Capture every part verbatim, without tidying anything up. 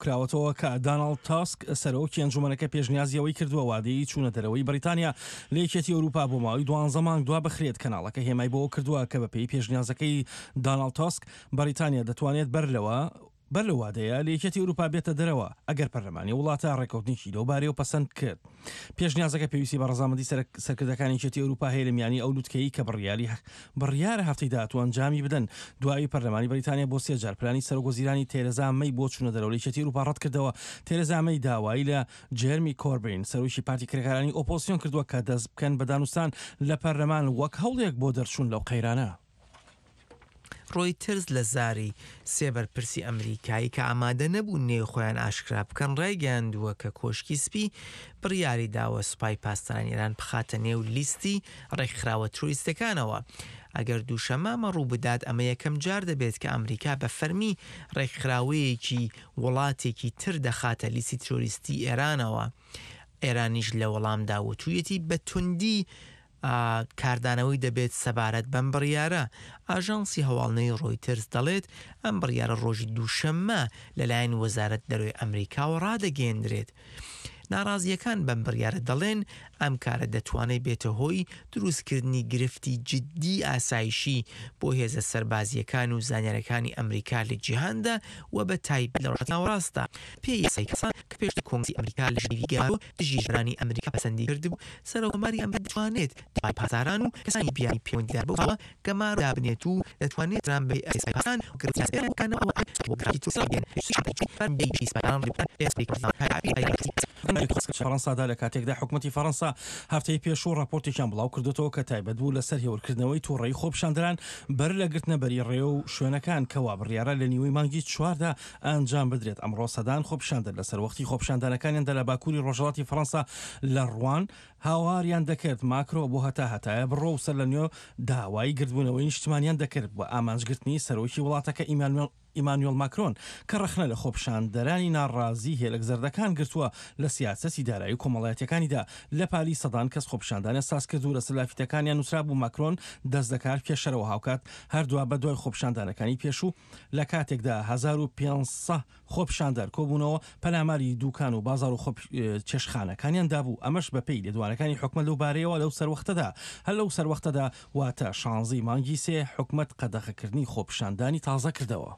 کراوەتەوە کە داناڵد تاسک سەرۆکی ئەنجومەنەکە پێشنیازیەوەی کردووە وادەی چوونە دەرەوەی بەریتانیا لە یەکێتی ئەوروپا بۆ ماوەی دوانزە مانگ دوا بخرێت. کەناڵەکە هێمای بۆ کردووە کە بەپێی پێشنیازەکەی داناڵد تاسک بەریتانیا دەتوانێت بەر لەوە بەر لە وادەیە لە یەکێتی ئەوروپا بێتە دەرەوە ئەگەر پەرلەمانی وڵاتە ڕێکەوتنیی لەو بارەیەوە پەسەند کرد. پێشنیازەکە پێویستی بە ڕەزامەندی سەرکردەکانی یەکێتی ئەوروپا هەیە لە میانی ئەو لوتکەیی کە بڕیاری بڕیارە هەفتەی داهاتوو ئەنجامی بدەن. دوایی پەرلەمانی بەریتانیا بۆ سێ جار پلانی سەرۆکوەزیرانی تێرەزا مەی بۆ چوونە دەرەوە لە یەکێتی ئەوروپا ڕەت کردەوە. تێرەزا مەی داوایی لە جێرمی کۆربین سەرۆکی پارتی کرێکارانی ئۆپۆزیسیۆن کردووە کە دەست بکەن بە دانوستان لە پەرلەمان وەک هەوڵێک بۆ دەرچوون لەو قەیرانە. ڕۆیترز لە زاری سێبەرپرسی ئەمریکایی کە ئامادە نەبوو نێو خۆیان ئاشکرا بکەن ڕایگەاندووە کە کۆشکی سپی بڕیاری داوە سوپای پاسدارانی ئێران بخاتە نێو لیستی ڕێکخراوە تروریستەکانەوە. ئەگەر دووشەمامە ڕوو بدات ئەمە یەکەم جار دەبێت کە ئەمریکا بە فەرمی ڕێکخراوەیەکی وڵاتێکی تر دەخاتە لیستی تروریستی ئێرانەوە. ئێرانیش لە وەڵامدا وتوویەتی بە توندی کاردانەوەی دەبێت سەبارەت بەم بڕیارە. ئاژانسی هەواڵنەی ڕۆیترز دەڵێت ئەم بڕیارە ڕۆژی دووشەممە لەلایەن وەزارەت دەرۆی ئەمریکاوە ڕادەگەێنرێت. ناڕازیەکان بەم بڕیارە دەڵێن ئەم کارە دەتوانێت بێتە هۆی دروستکردنی گرفتی جددی ئاسایشی بۆ هێزە سەربازیەکان و زانیارەکانی ئەمریکا لە جیهاندا و بە تایبەت لە ڕاستاوڕاستە. پێی یاسای کەسان کە پێش کۆنگرەسی ئەمریکا لە ژنێڤی گەیاوە دژیژرانی ئەمریکا پەسەندی کردبوو سەرۆکۆماری ئەم دەتوانێت دوای پاسداران و کەسانی بیانی پەیوەندیدار بەوە گەمار دابنێت و دەتوانێت رام بە ئەسای پاسداران و گرفتیاسەکانەوە بۆ گرافتی تووسڵێن فەڕەنسادا لە کاتێکدا حکوومەتی فەڕەنسا هەفتەی پێشوو راپۆرتێکیان بڵاو کردوەوە کە تایبەت بوو لەسەر هێورکردنەوەی تووڕەیی خۆپیشاندەران بەر لە گرتنەبەری ڕێوە و شوێنەکان کەوا بڕیارە لە نیوەی مانگی چواردا ئەنجام بدرێت. ئەمڕۆ سەدان خۆپیشاندەر لەسەر وەختی خۆپیشاندانەکانیاندا لە باکووری ڕۆژهەڵاتی فەڕەنسا لە ڕوان هاواریان دەکرد ماکرۆ بۆ هەتا هەتایە بڕۆ و سەر لە نوێ داوای گردبوونەوەی نیشتمانیان دەکرد بۆ ئامانجگرتنی سەرۆکی وڵاتەکە ئیمانوێل ئیمانوێل ماکرۆن کە ڕەخنە لە خۆپیشاندەرانی ناڕازی هێلک زەردەکان گرتووە لە سیاسەتی دارایی و کۆمەڵایەتیەکانیدا. لە پالی سەدان کەس خۆپیشاندانە ساز کرد و لە سەلافیتەکانیان نووسرا بوو ماکرۆن دەست دەکات پێشەرەوە هاوکات هەردووە بە دوای خۆپیشاندانەکانی پێشوو لە کاتێکدا هەزار و پێنجسەد خۆپیشاندەر کۆبوونەوە پەلاماری دوکان و بازار و چێشخانەکانیان دابوو. ئەمەش بەپێی لێدوانەکانی حکومەت لەو بارەیەوە لەو سەروەختەدا هەر لەو سەروەختەدا واتە شانزەی مانگی سێ حکومەت قەدەغەکردنی خۆپیشاندانی تازە کردەوە.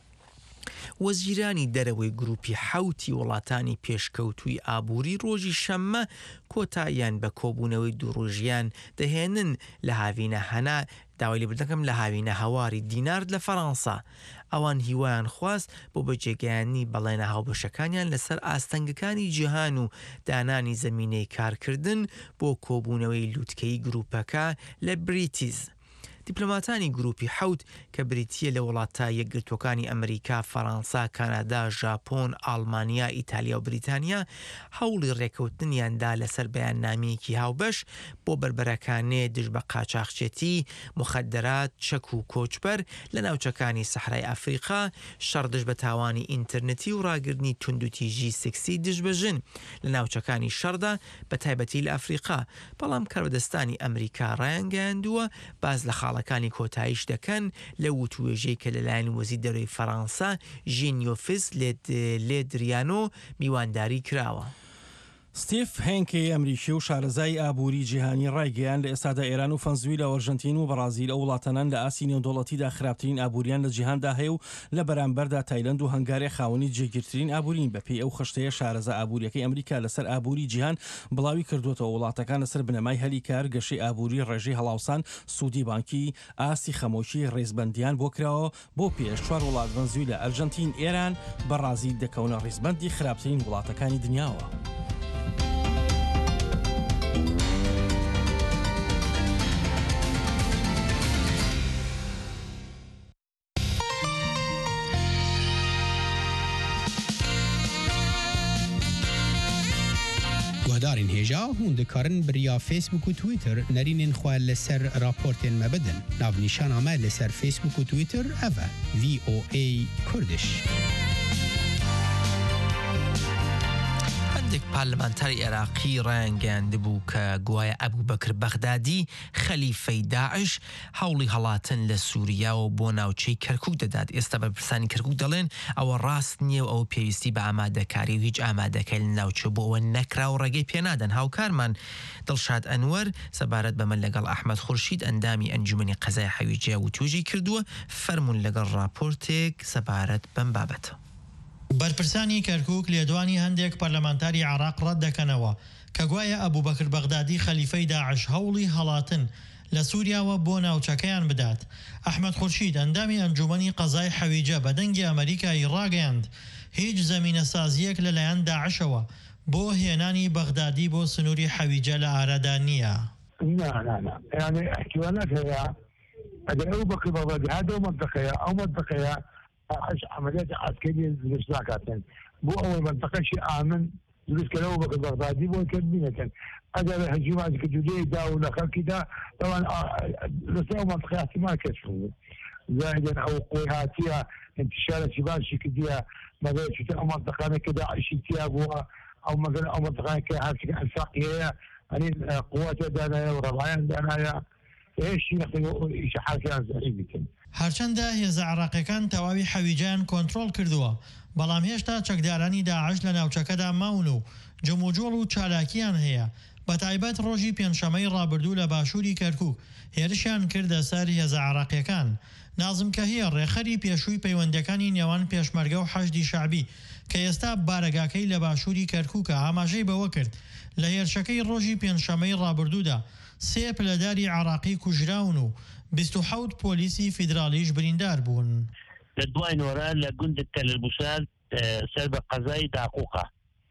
وەزیرانی دەرەوەی گروپی حوتی وڵاتانی پێشکەوتووی ئابووری ڕۆژی شەممە کۆتاییان بە کۆبوونەوەی دووڕۆژیان دەهێنن لە هاوینە هەنا داوای لێبوردنەکەم لە هاوینە هەواری دینارد لە فەڕەنسا. ئەوان هیوایان خواست بۆ بەجێگەیانی بەڵێنە هاوبەشەکانیان لەسەر ئاستەنگەکانی جیهان و دانانی زەمینەی کارکردن بۆ کۆبوونەوەی لووتکەی گروپەکە لە بریتیز. دیپلۆماتانی گروپی حوت کە بریتیە لە وڵاتە یەکگرتوەکانی ئەمریکا، فەڕەنسا، کانادا، ژاپۆن، ئاڵمانیا، ئیتالیا و بریتانیا هەوڵی ڕێکەوتنیاندا لەسەر بەیاننامەیەکی هاوبەش بۆ بربەرەکانێ دژ بە قاچاقچێتی، مخدرات، چەک و کۆچبەر لە ناوچەکانی سەحرای ئەفریقا، شەڕدژ بە تاوانی ئینتەرنەتی و ڕاگرنی توندوتیژی سکسی دژبەژن لە ناوچەکانی شەڕدا بە تایبەتی لە ئەفریقا. بەڵام کاربەدەستانی ئەمریکا ڕایانگەیاندووە باز لە خاڵەکانی کۆتاییش دەکەن لە وتوێژەی کە لەلایەن وەزیری دەرۆی فەڕەنسا ژین یۆفس لێدریانۆ میوانداری کراوە. ستیف هێنکەی ئەمریکی و شارەزای ئابووری جیهانی ڕایگەیان لە ئێستادا ئێران و فەنزویلا و ئەرژەنتین و بەرازیل ئەو وڵاتانان لە ئاسی نێودوڵەتیدا خراپترین ئابووریان لە جیهاندا هەیە و لە بەرامبەردا تایلەند و هەنگارێ خاوەنی جێگیرترین ئابوورین. بەپێی ئەو خشتەیە شارەزا ئابووریەکەی ئەمریکا لەسەر ئابووری جیهان بڵاوی کردوێتەوە وڵاتەکان لەسەر بنەمای هەلی کار گەشەی ئابووری ڕێژەی هەڵاوسان سوودی بانکی ئاسی خەمۆکی ڕێزبەندیان بۆ کراوە بۆ پێش چوار وڵات ڤەنزویلا، ئەرژەنتین، ئێران، بەرازیل دەکەونە ڕێزبەندی خراپترین وڵاتەکانی دنیاوە. دارین هێژا هون دەکارن بریا فیسبوک و تویتر نەرینên xwe لەسەر راپۆرتên me bidin. Navnîşana me لەسەر فیسبوک و تویتر ev e V O A Kurdish. هەندێک پارلمانتاری عێراقی ڕایانگەیاندبوو کە گوایە ئەبوو بەکر بەغدادی خەلیفەی داعش هەوڵی هەڵاتن لە سووریا و بۆ ناوچەی کەرکووک دەدات. ئێستا بە پرسانی کەرکووک دەڵێن ئەوە ڕاست نییە و ئەو پێویستی بە ئامادەکاری و هیچ ئامادەکەی لە ناوچە بۆ ئەوە نەکرا و ڕێگەی پێنادەن. هاوکارمان دڵشاد ئەنوەر سەبارەت بەمە لەگەڵ ئەحمەد خورشید ئەندامی ئەنجومەنی قەزای حەویجە و توێژی کردووە فەرمون لەگەڵ راپۆرتێک سەبارەت بەم بابەتە. بەرپرسانی کەرکووک لێدوانی هەندێک پەرلەمانتاری عێراق ڕەت دەکەنەوە کە گوایە ئەبوو بەکر بەغدادی خەلیفەی داعش هەوڵی هەڵاتن لە سووریاوە بۆ ناوچەکەیان بدات. ئەحمەد خورشید ئەندامی ئەنجومەنی قەزای حەویجە بە دەنگی ئەمریکایی ڕاگەیاند هیچ زەمینە سازیەک لەلایەن داعشەوە بۆ هێنانی بەغدادی بۆ سنووری حەویجە لە ئارەدا نییە. لا لا لا يعني احتمالات هي أبو بكر بغدادي هذا منطقة أو منطقة عمليات عسكرية ليش ذاكاتن بو أول منطقة شيء آمن ليش كانوا بكر بغدادي بو كمينة هذا الهجوم كجودية دا ولا كذا طبعا لسه منطقة احتمال كشفه زائدا أو قواتها انتشار شباب شكدية مثلا شو منطقة كذا عشتيها بوا أو مثلا أو منطقة كهذه الفقيه يعني قوات دانايا وربعان دانايا ايش يخلوا ايش حاجه زعيمه هەرچەندە هێزە عێراقیەکان تەواوی حەویجەیان کۆنتڕۆڵ کردووە بەڵام هێشتا چەکدارانی داعش لە ناوچەکەدا ماون و جموجۆڵ و چالاکیان هەیە. بە تایبەت ڕۆژی پێنجشەمەی ڕابردوو لە باشووری کەرکووک هێرشیان کردە سەر هێزە عێراقیەکان. نازم کەهیە ڕێخەری پێشووی پەیوەندەکانی نێوان پێشمەرگە و حەشدی شەعبی کە ئێستا بارەگاکەی لە باشووری کەرکووکە ئاماژەی بەوە کرد لە هێرشەکەی ڕۆژی پێنجشەمەی ڕابردوودا سێ پلەداری عێراقی کوژراون و بیست و حەوت پۆلیسی فیدرالیش بریندار بوون. لە دوای نۆران لە گوندت تەلەربوسان سەر بە قەزای داقوقە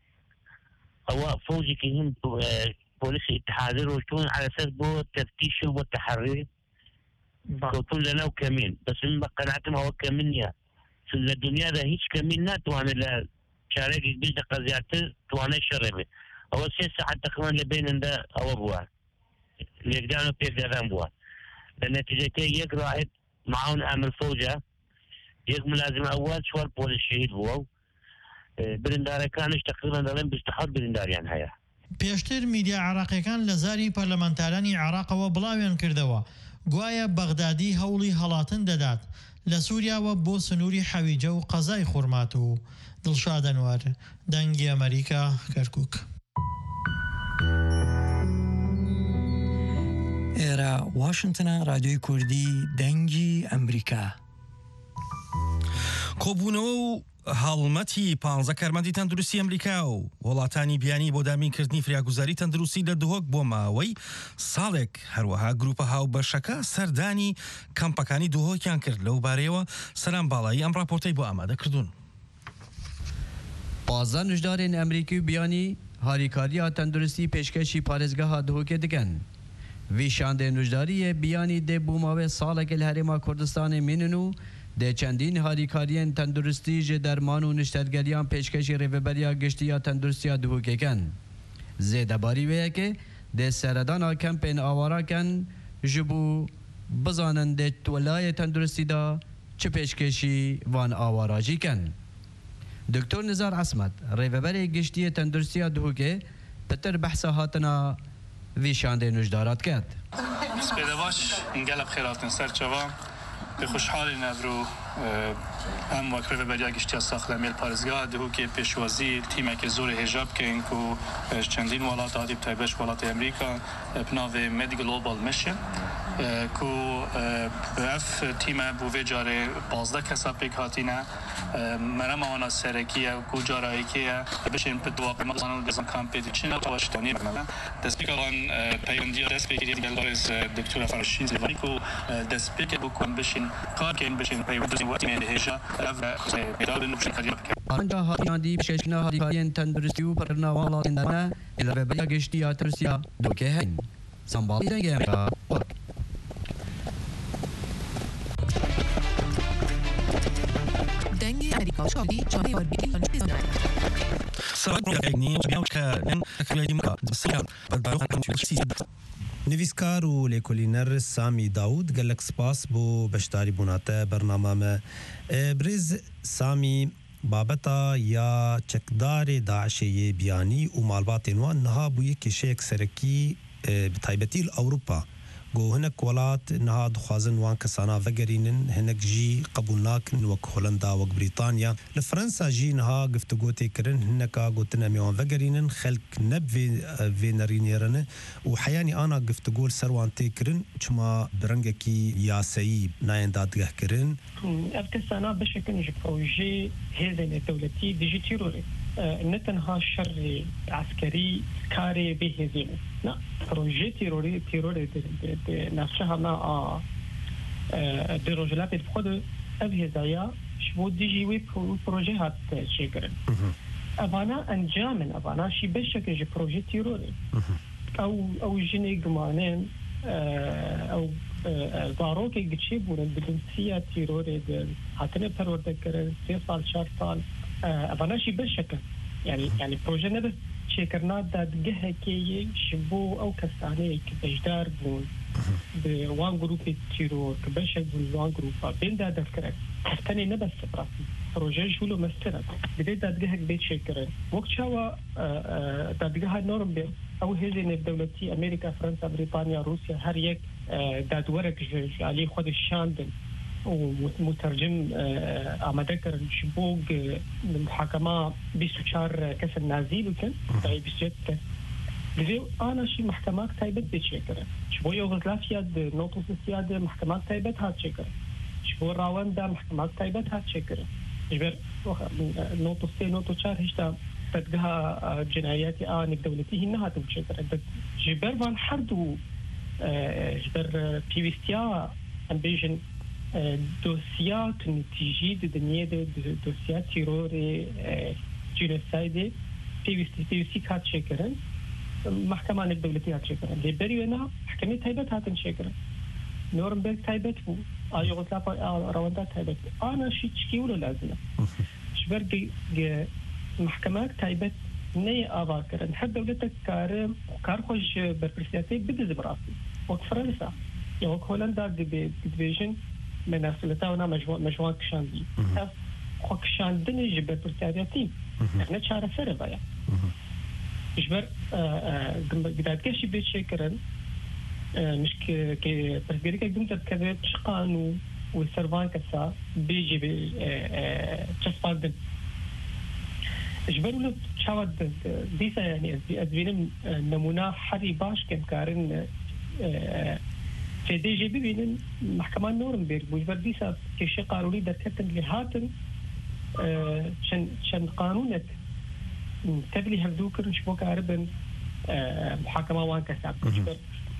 ئەوە فەوجێکی هەم پۆلیسی اتحادی ڕۆشتون على أساس بۆ تەفتیش و بۆ تەحەڕی کەوتون لەناو کەمین بەس من بە قەناعەتم ئەوە کەمین نییە لە دنیادا هیچ کەمین ناتوانێت لە چارەیەکی بیست دقە زیاتر توانای شەڕێ بێت. ئەوە سێ سەعات تقریبا لە بینندا ئەوە بووە لێکدان و پێکدادان بووە لە نەتیجەکەی یەک ڕاهێت معاون ئامر فەوجە یەک ملازم ئەوەل چوار پۆلیس شەهید بووە و بریندارەکانش تقریبا دەڵێن بیست و حەوت برینداریان هەیە. پێشتر میدیا عێراقیەکان لە زاری پەرلەمانتارانی عێراقەوە بڵاویان کردەوە گوایە بەغدادی هەوڵی هەڵاتن دەدات لە سووریاوە بۆ سنووری حەویجە و قەزای خورمات و دڵشاد ئەنوەر دەنگی ئەمریکا کەرکووک. ئێرە واشنتنە رادیۆی کوردی دەنگی ئەمریکا. کۆبوونەوە و هەڵمەتی پانزە کارمەندی تەندروستی ئەمریکا و وڵاتانی بیانی بۆ دامینکردنی فریاگوزاری تەندروستی لە دهۆک بۆ ماوەی ساڵێک هەروەها گروپە هاوبەشەکە سەردانی کەمپەکانی دهۆکیان کرد لەو بارەیەوە سەران باڵایی ئەم راپۆرتەی بۆ ئامادە کردوون. پازدە نوژدارên ئەمریکی و بیانی هاریکاریە تەندروستی پێشکەشی پارێزگەها دهۆکê dikin. Vî şandê nûjdariyê biyanî dê bû mavê salekê li Herêma Kurdistanê mînin û dê çendîn harîkariyên tenduristî ji derman û niştedgeriyan pêşkêşî rêveberiya giştiya tenduristiya dihûkê kin. Zêdebarî wê yekê dê seredana kempên awara kin ji bû bizanin dê welayê tenduristî da çi pêşkêşî van awara jî kin. Doktor Nizar Esmed rêveberê giştiyê tenduristiya dihûkê pitir behsa hatina vî şandê nûjdarat ket. Spêde baş gelek xêratin serçeva bi xoşhalîn evro em wek rêveberiya giştiya saxlemêl parêzgeha dihûkê pêşwazî tîmekê zorê hêja bikin ku çendîn welat hatî bi taybet welatê Amerîka bi navê Med Global Mission ku ev tîme bû vê carê bazda kesa pêk hatîne merema wana serekî ye ku carayekê ye bişên pidwaqê mezan gezan kampê diçin baştanî destpêka wan peywendîya destpêkê geldarêz doktora Farşîn Zêvanî ku destpêkê bû ku bişên karkên bişên peywendî watîmê hêja ev pêdabin û bişên Anca hatiyandî pêşkêşîna harîkariyên tenduristî û pirina welatên derme ê li rêveberiya giştiya Tirkiya dihûkê heyn. Sambalî dengê Amerîka. نویسکار و لێکۆلینەر سامی داود گەلک سپاس بۆ بەشداری بووناتە بەرنامەمە برێز سامی بابتا یا چکدار داعش بیانی و مالبات نوان نها بوی کشیک سرکی بتایبتی الاوروپا گو هنک ولات نها دخوازن وان کسانا وگرینن هنک جی قبول ناکن وک هولندا وک بریطانیا لفرنسا جی نها گفتگوتی کرن هنکا گوتنا میوان وگرینن خلق نب في نرينيرن وحياني انا گفتگول سروان تكرن چما برنگکی یاسایی ناین دادگاه کرن ابتسانا بشكل بروجي هذا الدولتي ديجي تيروري نتنها شر عسكري كاري به لا بروجي تيروري تيروري نفسها ما دي رجلات الفخد أبهزايا شبو ديجي وي بروجي هات شكرا أبانا أنجامن أبانا شي بشكل جي بروجي تيروري أو أو جيني جمانين أو ضاروكي قتشيبون بالنسية تيروري هاتنا برودة كرن سي صال شار صال أبانا شي بشكل يعني يعني بروجي نبس شكرنا داد جهكي شبو أو كساني كبجدار بون بوان جروب تيرور كبشك بوان جروب بين داد أفكارك أفتني نبس براسي بروجي جولو مستند بدي داد جهك بيت شكرن وقت شوا داد جه نورم بين أو هذه الدولتي أمريكا فرنسا بريطانيا روسيا هر يك داد ورق عليه خد الشاندن ومترجم أمدكر شبوق المحاكمة بسوشار كسر نازيل وكن أي بسجد لذي أنا شي محكمات تايبت بتشكر شبو يوغوسلافيا نوتوس السيادة محكمات تايبت هات شكر شبو راوندا محكمات تايبت هات شكر جبر نوتوس سي نوتوس شار هشتا تدقها جناياتي آن الدولتي هنها تبشكر جبر وان حردو جبر بيوستيا أمبيجن دوسيات نتيجي الدنيا دوسيات تيروري جينوسايد بيوستي بيوستي كات شكرا محكمة الدولتي هات شكرا ليبري هنا محكمة تايبت هاتن شكرا نورنبرغ تايبت بو يوغوسلافيا رواندا تايبت أنا شي تشكيولو لازمة شبر محكمات تايبت ني آبا كرن حد دولتك كار كار خوش بربرسياتي بدز براسي وقت فرنسا يوك هولندا ديفيجن من أصلتاونا مجموع مجموعة كشاندي خو كشاندني جبر برسياتي احنا شعر سر بايا جبر قداد كشي بيت شكرن مش ك ك برسياتي قدمت كذا تشقانو والسرفان كسا بيجي تشفاقدن جبروا له شاود ديسا يعني أدبينم نمونا حري باش كم كارن في دي جي ببينن محكمة نورنبرغ وجبر ديسا كشي قانوني دركتن لهاتن شن شن قانونك تبلي هفدوكر شبو كاربن محاكمة وان كساب جبر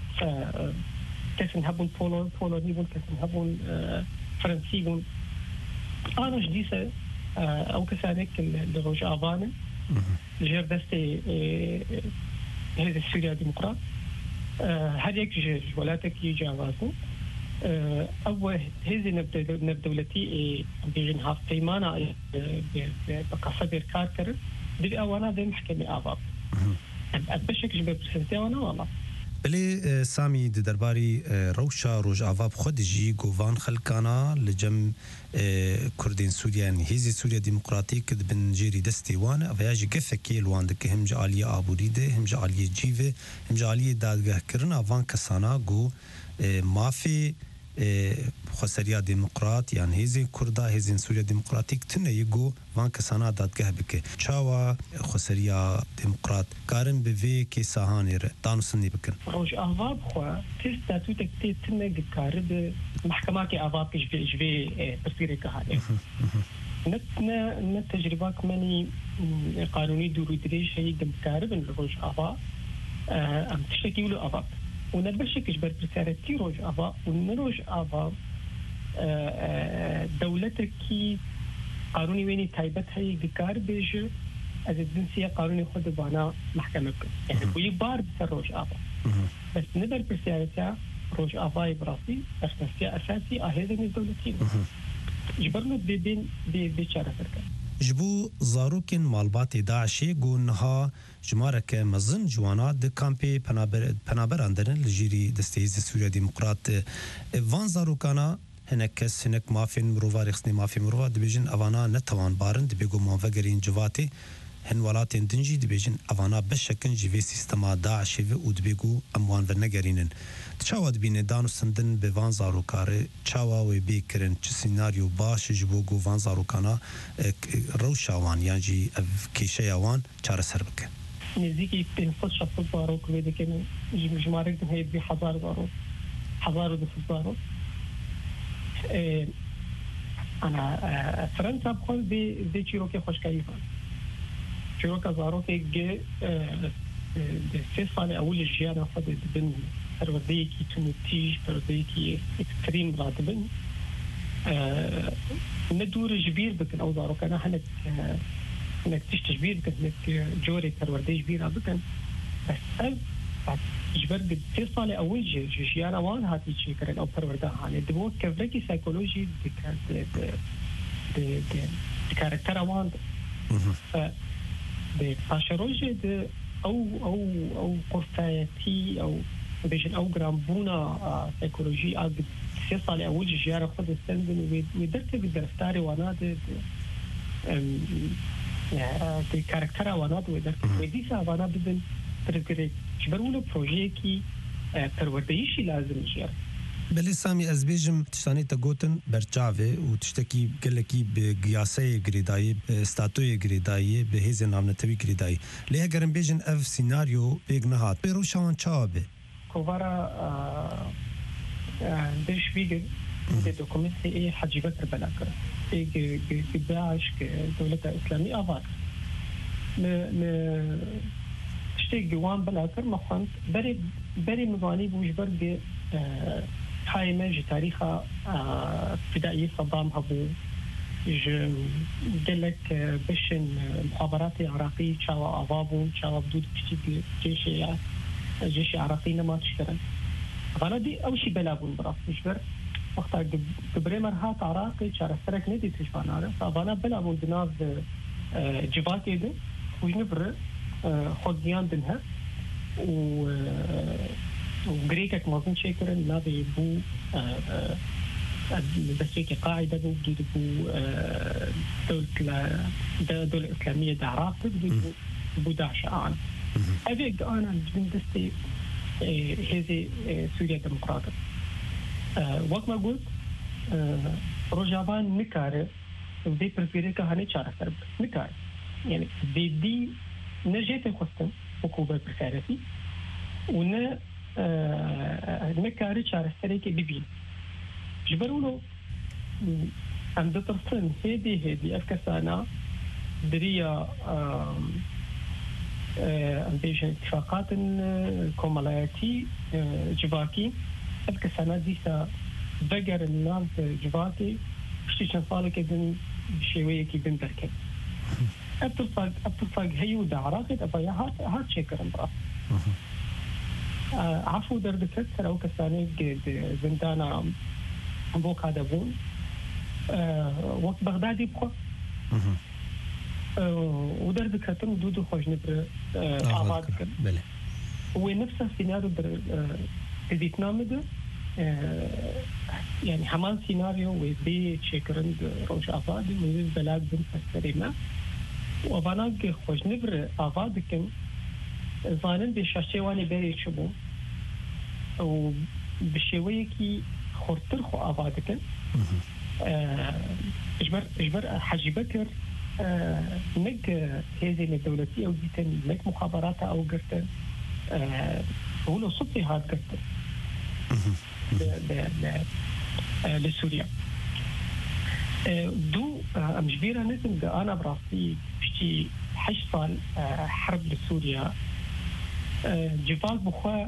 كسن هبون بولو بولونيبون كسن هبون فرنسيبون أنا جديسا أو كذلك الروج آبانا جير دستي هذا السوريا ديمقراط هذيك جولاتك يجي عوازن أو هذه نبدولتي بيجن هاف قيمانا بقصة بركار كر دي أوانا ذي محكمة آباب أبشك جبه برسنتي وانا والله بله سامی د درباری روشا روج آواب خود جی گوان خلکانا لجم کردین سوریان هیزی سوریا دموکراتیک بن جیری دستیوان اویاجی گفکی لوان دک هم جالی آبوریده هم جالی جیوه هم جالی دادگاه کرن اوان کسانا گو مافی خسریا دموکرات یان هیزی کردا هیزی سوریا دموکراتیک تنه یگو وان کسانا دادگاه بکه چاوا خسریا دموکرات کارن به وی کی ساهانی ر دانسنی بکن روج آواب خو تست تو تک تنه کارب محکمه کی آواب کی جوی جوی تصویر کهانه نت نت تجربه کمنی قانونی دورو دریش هی دم کارب روج آواب ام تشتكي له آواب ونبشك جبر برسالتي روج آبا ونروج آبا دولتك كي قانوني ويني تايبت هي بكار بيجو از الجنسية قانوني خود بانا محكمة يعني بوي بار بسر روج آبا بس نبر برسالتها روج آبا براسي أساسي أساسي أهذا من دولتين جبرنا بين بيشارة فرقة جبو زاروكين مالبات داعشي قونها جمارك مزن جوانا د کامپی پنابر پنابر اندرن لجيري دستيز سوريا ديمقراط وان زاروكانا هنک کس هنک مافین مروفا رخصنی مافی مروفا دبیجن اوانا نتوان بارن دبیگو موفقرین جواتی هن ولاتین دنجی دبیجن اوانا بشکن جوی سیستما داعشی و ودبیگو اموان و نگرینن چاواد بینه دانو سندن به وان زاروکاره چاوا و بیکرن چه سیناریو باش جبوگو وان زاروکانا روشاوان یعنی جی کیشه اوان چاره سر بکن نزدیکی پنجصد شخص زاروک ویده کنن جمارک دن هید بی هزار زاروک هزار و دوست زاروک أنا فرنسا بخل ب ب تشيروكي خوش كيفان تشيروكا زاروكي ج في صالة أول الجيارة فضل بن تروذيكي تنتيج تروذيكي إكستريم بعد بن ندور جبير بكن أو زاروكا أنا هنك هنك تشتج بير بكن هنك جوري تروذي جبير بكن بس أب جبر قد في صالة أول جي جيانا وان هاتي شيء كرن أو پرورده هاني دبوت كفلكي سايكولوجي دكان د د د د كاركتر وان ف د فاشروجي د أو أو أو قرفايتي أو بيجن أو جرامبونا سايكولوجي قد في صالة أول جي جيانا خد السندن ودرت بالدرستاري وانا د يعني د كاركتر وانا د ودرت وديسا وانا بدن تركري جبرولو بروجيكي پروردهیشی لازم جير بلی سامی از بیجم تشتانی تا گوتن برچاوه و تشتکی گلکی به گیاسه گریدایی به استاتوی گریدایی به هیز نامنتوی گریدایی لیه گرم بیجن اف سیناریو بیگ نهات بیرو شوان چاوه کوارا بیش بیگ ده دوکومنتی ای حجی بکر بلا کرد بیگ داعش که دولت اسلامی آواد م تشتي جوان بلاكر مخنت بري بري مغاني بوجبر ب هاي ماجي تاريخها ابتدائي صدام هبو ج قالك باش المخابرات العراقية شاوا أضابو شاوا بدود بشتي جيش جيش عراقي ما تشكرن غلدي أو شي بلابون براس مجبر وقتها قبريمر هات عراقي شارع سرك ندي تشفان هذا فأنا بلابون بناز جباتي ده وجنبر خودیان دنها و وغريكك ما ظن شكرا نادي بو بس هيك قاعده بو بدو بو دولة دولة إسلامية دعراق بدو بو داعش آن أبيك أنا بندستي هذه سوريا ديمقراطية وقت ما قلت رجابان نكاره ودي برفيريكا هاني شارع سرب نكاره يعني دي دي نجيت الخصم حكومة بركارتي ونا نكاري شارع سريك بيبين جبرولو عند طرفين هذه هذه أفكسانا دريا بيش اتفاقات كومالاتي جواكي أفكسانا ديسا بقر الناس جواكي شتيشن صالك دن بشوية كي بن بركب أبتفاق أبتفاق هيو دعراقة أبايا هات هات شكرا برا عفو دردكت سرعو كساني قد زندانا بوك هذا بون وقت بغدادي بخوا ودردكتن دودو خوش نبر آباد بله ونفس السيناريو در فيتنام ده يعني همان سيناريو وبي شكرا روش آباد من البلاد بن فسريما وبناك خوش نبر آبادكم زانن بشاشيواني بيري شبو وبشويكي خورتر خو آبادكم اجبر اجبر حجي بكر نك هذه الدولتي او ديتن نك مخابرات او قرتن هو صوتي هاد قرتن لسوريا دو مجبيرة نزل أنا براسي بشتي حش صال حرب لسوريا جفاك بخوا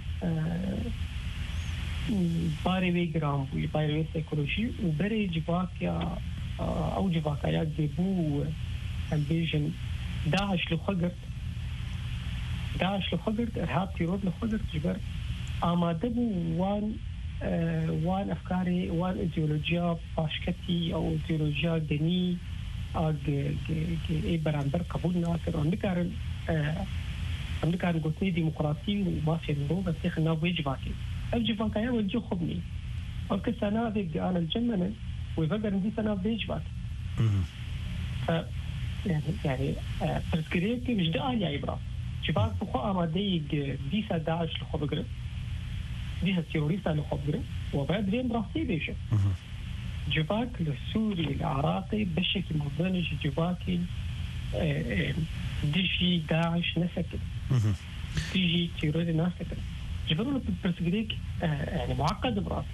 باري وي جرام بوي باري وي سيكولوجي وبري جفاك يا أو جفاك يا جيبو امبيجن داعش لخقرت داعش لخقرت إرهاب تيرود لخقرت جبر آماده بو وان وان أفكاري وان إيديولوجيا باشكتي أو إيديولوجيا ديني أج إيه برانبر قبول ناصر أمريكا أمريكا قلتني ديمقراطي وما في منو بس يخنا ويجباكي الجباكي وجو خبني أو كسنة ذيك أنا الجمنة ويفكر إن دي سنة بيجبات ف يعني يعني تذكريك مش ده يا إبراهيم شباب بخوا ما ديك ديسا داعش لخبقرة ديسا تيروريستا لخبقرة وبعد ريم راسي بيشه جباك السوري العراقي بشكل مضنج جباكي ديجي داعش نسكت تيجي تيروري نسكت جبروا بالتذكريك يعني معقد براسي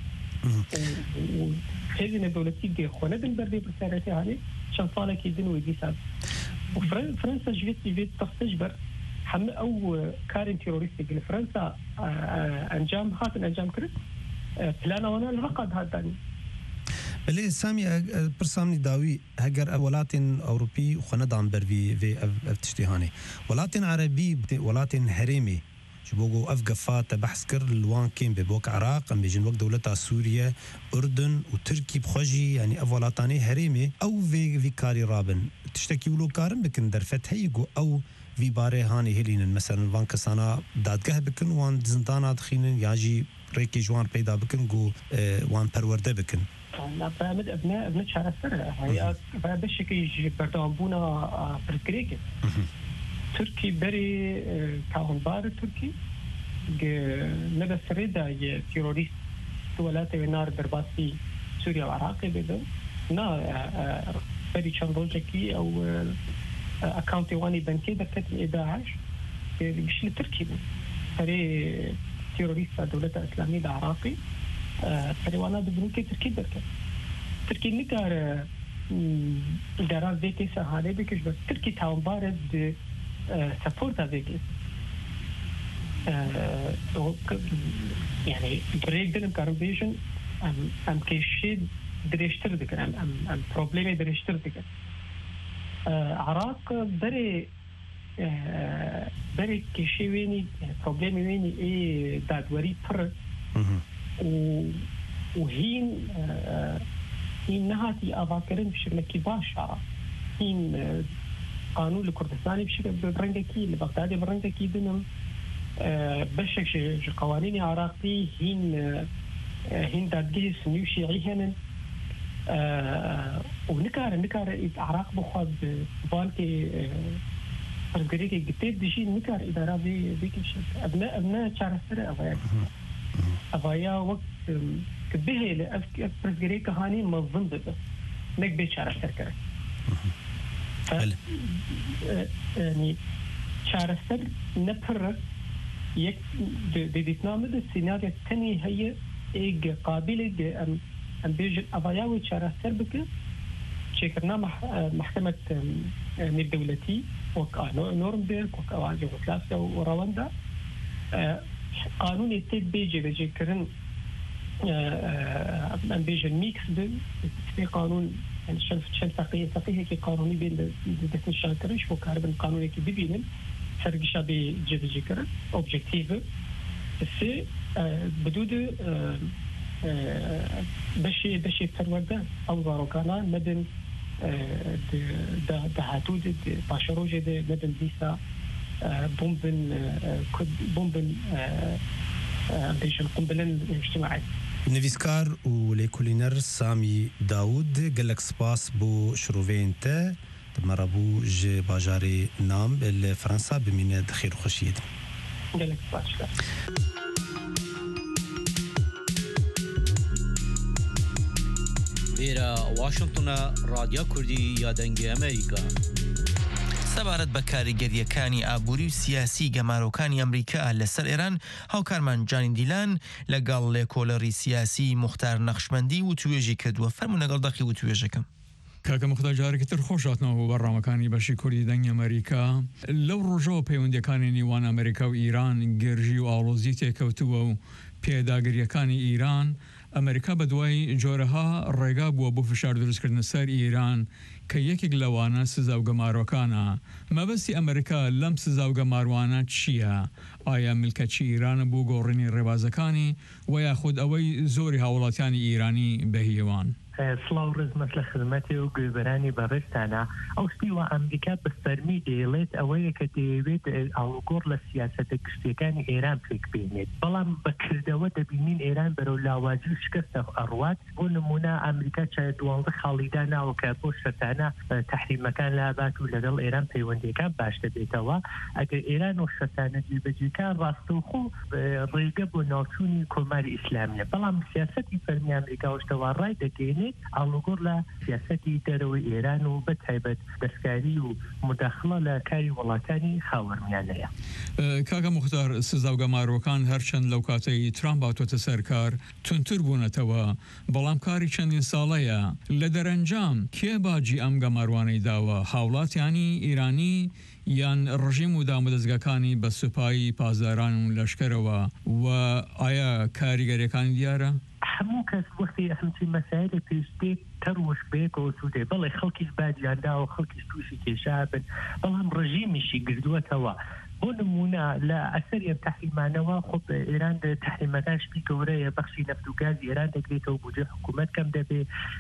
وهذه الدولتي دي خونا بالبردي بالسارتي هذه شان صالك يدن ويدي ساب وفرنسا جيت جيت تستجبر حم او كارين تيروريستي قال فرنسا انجام هات انجام كرت بلانا وانا الرقد هذا بله سامي برسامني داوي هجر ولاتن اوروبي وخنا دام برفي في افتشتهاني ولاتن عربي ولاتن هرمي بوجو أفقفات بحث كر الوان كين ببوك عراق أم بيجن وقت دولة سوريا أردن وتركي بخوجي يعني أفولاتاني هريمي أو في في كاري رابن تشتكي ولو كارن بكن در فتحيقو أو في باري هاني هلين مثلا وان كسانا دادگه بكن وان زندانا دخينن ياجي ريكي جوان بيدا بكن جو اه وان پرورده بكن لا فهمت ابناء ابناء شعر السر هي بشكي بردوانبونا بركريكي تركي بري كاهنبار تركي نبى سريدا تيروريست ولاته ونار درباسي سوريا وعراق بدو نا بري تشاندولجكي او اكاونتي واني بنكي دكتت داعش مش لتركي بري تيروريست دولة اسلامية العراقي بري وانا ببنكي تركي دركت تركي نكار داران ذيكي سهالي بكش بس تركي تاهنبار سبورت avec يعني بريك دل كاربيشن ام ام كيشي دريشتر دك ام ام ام بروبليم دريشتر دك عراق بري بري كيشي ويني بروبليم ويني اي دادوري بر وهين هين نهاتي افاكرين بشكل كباش هين قانون الكردستاني بشكل برنجكي البغدادي برنجكي دنم بشك قوانين عراقي هين هين دادجه سنيو شيعي هنن ونكار نكار عراق بخواد بالكي برنجكي جتيد دشي نكار إدارة بي بيكش أبناء أبناء شعر السر أبايا أبايا وقت كبيه لأفك برنجكي هاني منظم بس نك بيت شعر السر كره يعني شعر السر نبهر يك بديتنامد السيناريو الثاني هي إيج قابلة أم أم بيج أباياوي شعر السر بك شكرنا مح محكمة الدولتي وكانو نورنبرغ وكواجه وكلاسيا ورواندا قانون يتد بيجي بيجي كرن أم بيج الميكس في قانون يعني شلف شلف فقيه فقيه كي قانوني بين دكتور الشاكرش وكاربن قانوني كي بيبين فرق شابي جد ذكر اوبجكتيف سي بدود بشي بشي فرورده او زاروكانا مدن دا دا حدود باشروج ده مدن ديسا بومبن بومبن بيش القنبله الاجتماعيه نویسکار و لیکولینر سامی داود گلک سپاس بو شروعین تا مرابو ج باجاری نام بل فرانسا بمینه دخیر خوشید گلک سپاس ویرا واشنطن رادیو کردی یادنگی امریکا سەبارەت بە کاریگەریەکانی ئابووری و سیاسی گەمارۆکانی ئەمریکا لەسەر ئێران هاوکارمان جانی دیلان لەگەڵ لێکۆڵەری سیاسی موختار نەخشمەندی و توێژی کردووە فەرموو لەگەڵ دەقی و توێژەکەم کاکە مختار جارێکی تر خۆشاتنەوە بەڕامەکانی بەشی کوردی دەنگی ئەمریکا لەو ڕۆژەوە پەیوەندیەکانی نێوان ئەمریکا و ئیران گەرژی و ئاڵۆزی تێکەوتووە و پێداگریەکانی ئیران ئەمریکا بە دوای جۆرەها ڕێگا بووە بۆ فشار دروستکردنە سەر ئیران کە یەکێک لەوانە سزا و گەمارۆکانە مەبەستی ئەمریکا لەم سزا و گەماروانە چییە؟ ئایا ملکەتی ئیرانە بۆ گۆڕینی ڕێبازەکانی و یاخود ئەوەی زۆری هاوڵاتیانی ئیرانی بەهیێوان؟ سڵاو ڕزمەت لە خزمەتی و گوێبەرانی بەڕێستانە ئەو شتیوە ئەمریکا بە فەرمی دەیڵێت ئەوەیە کە دەیەوێت ئاڵوگۆڕ لە سیاسەتە گشتەکانی ئێران پێک بێنێت بەڵام بەکردەوە دەبینین ئێران بەرەو لاوازی و شکستە ئەڕوات بۆ نمونە ئەمریکا چای دوانزە خاڵیدا ناوکە بۆ شەتانە تەحریمەکان لابات و لەگەڵ ئێران پەیوەندیەکان باش دەبێتەوە ئەگەر ئێران و شەتانە جێبەجێکان ڕاستەوخۆ ڕێگە بۆ ناوچوونی کۆماری ئیسلامیە بەڵام سیاسەتی فەرمی ئەمریکا وشتەوە ڕای دەگەێنێت ئاڵوگۆڕ لە سیاسەتی دەرەوەی ئێران و بە تایبەت دەستکاری و مداخڵە لە کاری وڵاتانی هاوەرمیانەیە. کاکە موختار سزا و گەماڕۆکان هەرچەند لەو کاتەی ترامپ هاتوۆتە سەرکار تونتر بوونەتەوە بەڵام کاری چەندین ساڵەیە لە دەرەنجام کێ باجی ئەم گەماڕوانەی داوە هاوڵاتیانی ئیرانی یان ڕژیم و دامەدەستگاکانی بە سوپایی پازاران و لەشکرەوە و ئایا کاریگەریەکانی دیارە؟ هەموو کەس وەختی هەمچی مەسایلە پێشتێک تەڕۆش بەیەکەوە سوودێ بەڵێ خەڵکیش باجیاندا و خەڵکیش تووشی کێشا بن بەڵام ڕژیمیشی گردووەتەوە بۆ نمونە لە ئەسەری تەحریمانەوە خۆ ئێران تەحریمەکان شتی گەورەیە بەخشی نەفت و گازی ئێران دەگرێتەوە بودجێ حکوومەت کەم دەبێ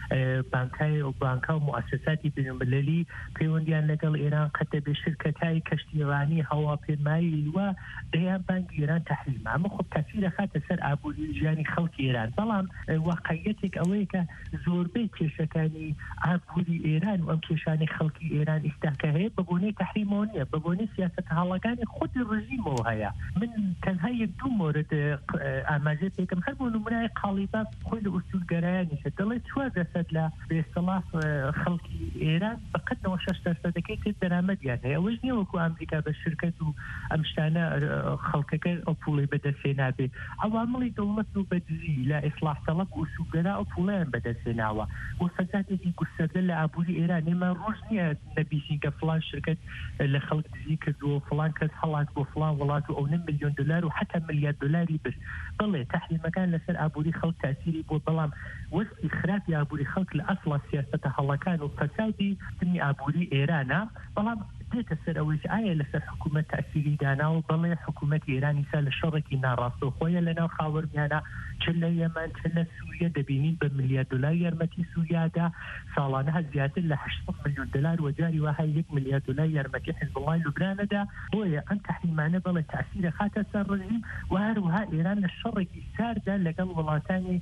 بانکای و بانکا و موسساتی بینالمللی پەیوەندیان لەگەڵ ئێران قەت دەبێ شرکەتای کەشتیڕانی هەواپێمایی وە دەیان بانکی ئێران تەحریمە ئەمە خۆ تەسیرە خاتە سەر ئابووری ژیانی خەڵکی ئێران بەڵام واقعیەتێک ئەوەیە کە زۆربەی کێشەکانی ئابووری ئێران و ئەم کێشانی خەڵکی ئێران ئیستاکە هەیە بە بۆنەی تەحریمەوە نییە بە بۆنەی سیاسەتە هەڵەکانی خود ڕژیمەوە هەیە من تەنها یەک دوو مورد ئاماژێ پێکەم هەر بۆ نمونای قاڵیباف خۆی لە ئوستورگەرایانیشە دەڵێت چوار دەسەد لە بێسەڵاح خەڵکی ئێران بەقەتەوە شەش دەسەدەکەی تر دەرامەدیان هەیە ئەوەش نییە وەکو ئەمریکا بە شرکەت و ئەم شتانە خەڵکەکە ئەو پوڵی بەدەستێ نابێ ئەوامڵی دەوڵەت و بەدزی لە ئیسلاح تەڵەب و ئوسوگەرا ئەو پوڵیان بەدەستێناوە بۆ سەجاتێکی گوستەردە لە ئابووری ئێران ئێمە ڕۆژ نییە نەبیسین کە فڵان شرکەت لە خەڵک دزی کردووە فڵان کەس هەڵات بۆ فڵان وڵات و ئەو نە ملیۆن دلار و حتا ملیار دلاری برد بڵێ تەحریمەکان لەسەر ئابووری خەڵک تاسیری بۆ بەڵام وەستی خراپی ئابووری خەڵک لە ئەسڵە سیاسەتە هەڵەکان و فەسادی تمی ئابووری ئێرانە بەڵام دێتە سەر ئەوەی ئایا لەسەر حکوومەت تاسیری داناوە بڵێ حکوومەتی ئێرانی سا لە شەڕێکی ناڕاستەوخۆیە لەناو خاوەرمیانە چ لە یەمەن چ لە سووریا دەبینین بە ملیار دلار یارمەتی سووریادا ساڵانە هە زیاتر لە هەشت ملیۆن دلار وەجاری وهای یەک ملیار دلار یارمەتی حیزبڵای لوبنانەدا بۆیە ئەم تەحریمانە بڵێ تاسیرە خاتە سەر ڕژیم و هەروەها ئێران لە شەڕێکی ساردا لەگەڵ وڵاتانی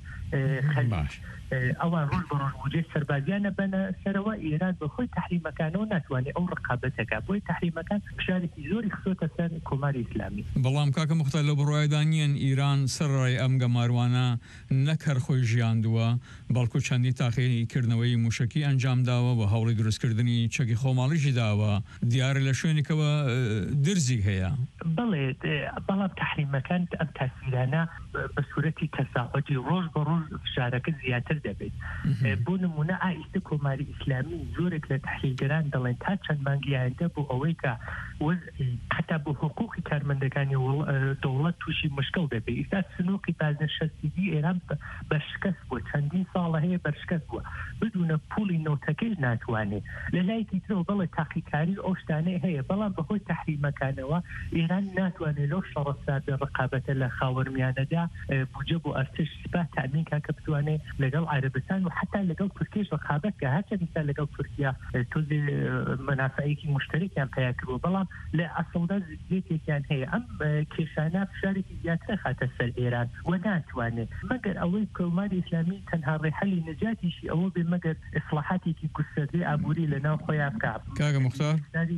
خەلیج ئەوان ڕۆژ بە ڕۆژ بودجێ سەربازیانە بەنە سەرەوە ئێران بە خۆی تەحریمەکانەوە ناتوانێت ئەو ڕقابەتەکە بۆی تەحریمەکان فشارێکی زۆری خسۆتە سەر کۆماری ئیسلامی بەڵام کاکە موختار لە بڕوایدانیان ئیران سەرڕای ئەم گەماروانە نەکەر خۆی ژیاندووە بەڵکو چەندی تاقیی کردنەوەی موشکی ئەنجام داوە بە هەوڵی دروستکردنی چەکی خۆماڵیشی داوە دیارە لە شوێنێکەوە درزی هەیە بڵێ بەڵام تەحریمەکان ئەم تاسیرانە بە سوورەتی تەساعدی ڕۆژ بە ڕۆژ فشارەکە زیاتر دەبێت بۆ نمونە ئایستە کۆماری ئیسلامی زۆرێک لە تەحلیلگەران دەڵێن تا چەند مانگیاندا بۆ ئەوەی کە حتا بۆ حقوقی کارمەندەکانی دەوڵەت تووشی مشکل دەبێت ئیستا سنووقی بازنشستگی ئێران بەشکەست بووە چەندین ساڵە هەیە بەشکەست بووە بدونە پوڵی نۆتەکەی ناتوانێت لە لایەکی ترەوە بڵێ تاقیکاری ئەو شتانەی هەیە بەڵام بەهۆی تەحریمەکانەوە ئێران ناتوانێت لەو شەڕە سادە ڕقابەتە لە خاوەرمیانەدا بودجە بۆ ئەرتش سپاه تامین کا کە بتوانێت لەگەڵ عەرەبستان و حتا لەگەڵ تورکیش ڕقابەت کە هەرچەند ئێستا لەگەڵ تورکیا تۆزێ منافعەیەکی مشترکیان پیا کردووە بەڵام لە ئەسڵدا زیاتێکیان هەیە ئەم کێشانە فشارێکی زیاتر خاتە سەر ئێران و ناتوانێت مەگەر ئەوەی کۆماری ئیسلامی تەنها ڕێحەلی نەجاتیشی ئەوە بێ مەگەر ئیسلاحاتێکی گوستەردەی ئابووری لەناو خۆیان بکات. کاکە موختار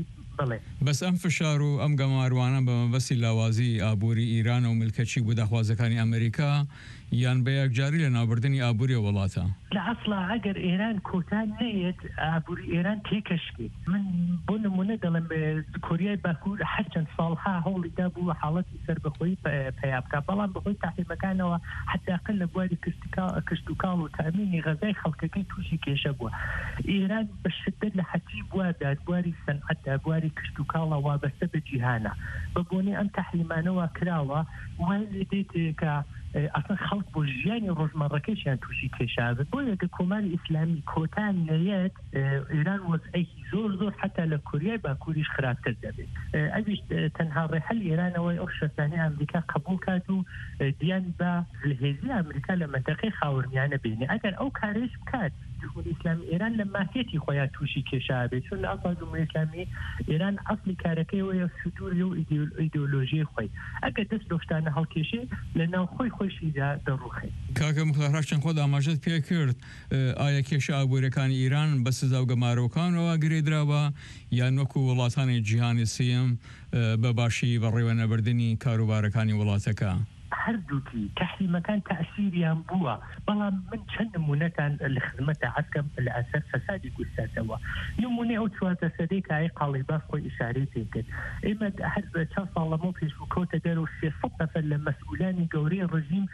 بەس ئەم فشار و ئەم گەماروانە بە مەبەستی لاوازی ئابووری ئیران و ملکەچی بوو داخوازەکانی ئەمریکا یان بە یەکجاری لە ناوبردنی ئابووری وڵاتە لە ئەسڵا ئەگەر ئێران کۆتان نەیەت ئابووری ئێران تێکەشکێت من بۆ نمونە دەڵێم کۆریای باکوور هەرچەند ساڵها هەوڵیدا بوو حاڵەتی سەربەخۆیی پەیابکە بەڵام بەخۆی تاقیمەکانەوە حتاقل لە بواری کشت و کاڵ و تامینی غەزای خەڵکەکەی تووشی کێشە بووە ئێران بە شدت لە حەچی بوادات بواری سەنعەتدا بواری کشت و کاڵە وابەستە بە جیهانە بە بۆنەی ئەم تەحریمانەوە کراوە وای لێ دێت کە ئەسڵ خەڵک بۆ ژیانی ڕۆژمەڕەکەشیان تووشی کێشابێت بۆ یەکە کۆماری ئیسلامی کۆتان نەیەت ئێران وەزعەیەکی زۆر زۆر حتا لە کوریای باکووریش خراپتر دەبێت ئەویش تەنها ڕێحەل ئێرانەوەی ئەو شەرتانەی ئەمریکا قبول کات و دیان بە هێزی ئەمریکا لە مەنتەقەی خاوەنیانە بینێ ئەگەر ئەو کارێش بکات جمهوری ئیسلامی ئێران لە ماهیەتی خۆیان تووشی کێشابێت چون لە ئەسڵ جمهوری ئیسلامی ئێران ئەسڵی کارەکەیەوەیە سوودوری و ئیدئۆلۆژیای خۆی ئەگەر دەست لە شتانە هەڵکێشێ لە ناو خۆی خۆشیدا دەڕوخێت کاکە مختار چەند خۆت ئاماژەت پێ کرد ئایا کێشە ئابوووریەکانی ئیران بە سزا و گەمارۆکانەوە گرێدراوە یان وەکو وڵاتانی جیهانی سێم بە باشی بەڕێوە نەبردنی کاروبارەکانی وڵاتەکە هەردووکی تحریمەکان تەئسیریان بووە بەڵام من چەند نمونەتان لە خزمەتە عەسکەم لە ئەسەر فەسادی گوستاتەوە نمونەی ئەو چوارتە سەدەی کە ئای قاڵیباف خۆی ئیشارەی پێ کرد ئێمە هەر چەند ساڵ لەمەوە پێش کەوتە دەرەوە سێسەد نەفەر لە مەسئولانی گەورەی ڕژیم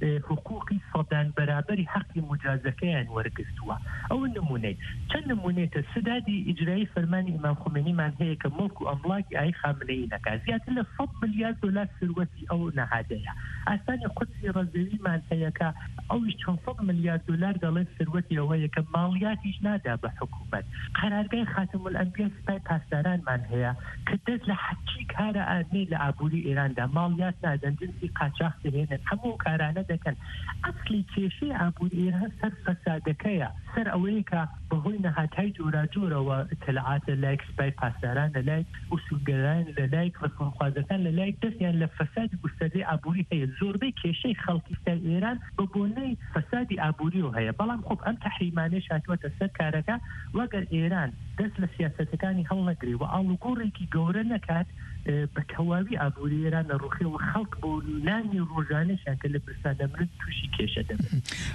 حقوقی سەدان بەرابەری حەقی مجازەکەیان وەرگرتووە ئەو نمونەی چەند نمونێتە سدادی ئیجرایی فەرمانی ئیمام خۆمێنیمان هەیە کە مڵک و ئەملاکی ئای خامنەیی نەکات زیاتر لە سەد ملیارد دۆلار ثروەتی ئەو نەهادەیە ئاسانی قودسی ڕەزەویمان هەیە کە ئەویش چەند سەد ملیارد دۆلار دەڵێن ثروەتی ئەوەیە کە ماڵیاتیش نادا بە حکوومەت قەرارگای خاتم الئەنبیا سپای پاسدارانمان هەیە کە دەست لە حەجی کارە ئامێ لە ئابووری ئێراندا ماڵیات نادەن جنسی قاچاق دەهێنن هەموو کارانە دەکەن ئەسلی کێشەی ئابووری ئێران سەر فەسادەکەیە سەر ئەوەیە کە بەهۆی نەهاتای جۆراجۆرەوە تەلعات لە لایەک سپای پاسداران لە لایەک ئوسولگەران لە لایەک ڕسومخوازەکان لە لایەک دەستیان لە فەسادی گوستەدەی ئابووری هەیە زۆربەی کێشەی خەڵکی سەر ئێران بە بۆنەی فەسادی ئابووریەوە هەیە بەڵام خۆب ئەم تەحریمانەی هاتووەتە سەر کارەکە وەگەر ئێران دەست لە سیاسەتەکانی هەڵ نەگری و ئاڵوگۆڕێکی گەورە نەکات بە تەواوی ئابووری ئێران لە ڕوخیەوە خەڵک بۆ نانی ڕۆژانەشیان کە لە برسانەمرد تووشی کێشە دەبێت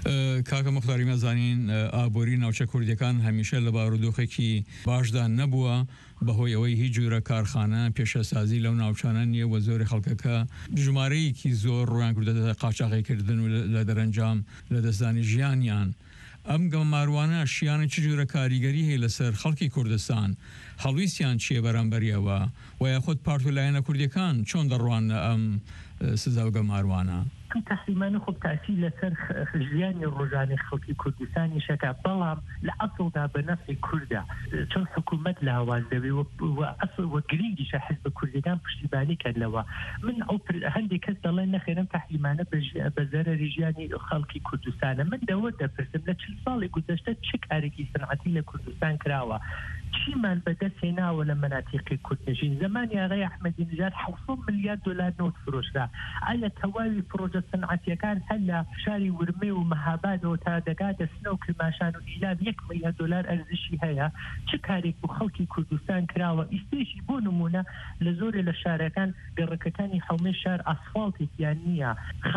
کاکە مختاری مەزانین ئابووری ناوچە کوردیەکان هەمیشە لە بارودۆخێکی باشدا نەبووە بەهۆی ئەوەی هیچ جوورە کارخانە پێشەسازی لەو ناوچانە نییە و زۆری خەڵکەکە ژمارەیەکی زۆر ڕویان کردێتە قاچاقیکردن و لە دەرەنجام لە دەستدانی ژیانیان ئەم گەماروانە شیانە چ جوورە کاریگەری هەیە لەسەر خەڵکی کوردستان هەڵویستیان چیە بەرامبەریەوە و یاخود پارتولایەنە کوردیەکان چۆن دەڕوانە ئەم سزا و گەماروانە ئەم تەحریمانە خۆ تاسی لەسەر ژیانی ڕۆژانی خەڵکی کوردستانی شەکە بەڵام لە ئەسڵدا بە نەفعی کووردا چۆن حکوومەت لە هەواز دەبێ ئەسڵ وە گرنگیشە حزب کوردەکان پشتیبانی کردنەوە من ئەو هەندێک کەس دەڵێن نەخێرم تەحریمانە بە زەرەری ژیانی خەڵکی کوردستانە من دەوە دەپرسم لە چل ساڵی گوزەشتە چ کارێکی سنعەتی لە کوردستان کراوە چیمان بەدەست هێناوە لە مەناتیقی کوردنشین زمانی ئاغای ئەحمەدی نژاد حەوت ملیارد دۆلار نۆت فرۆشرا ئایا تەواوی پرۆژە سنعەتیەکان هەر لە شاری ورمێ و مەهابادەوە تا دەگاتە سنە و کرماشان و ئیلاب یەک ملیارد دۆلار ئەرزشی هەیە چ کارێک بۆ خەڵکی کوردستان کراوە ئیسپێشی بۆ نمونە لە زۆرێ لە شارەکان گەڕەکەکانی حومێ شار ئاسفالتێکیان نییە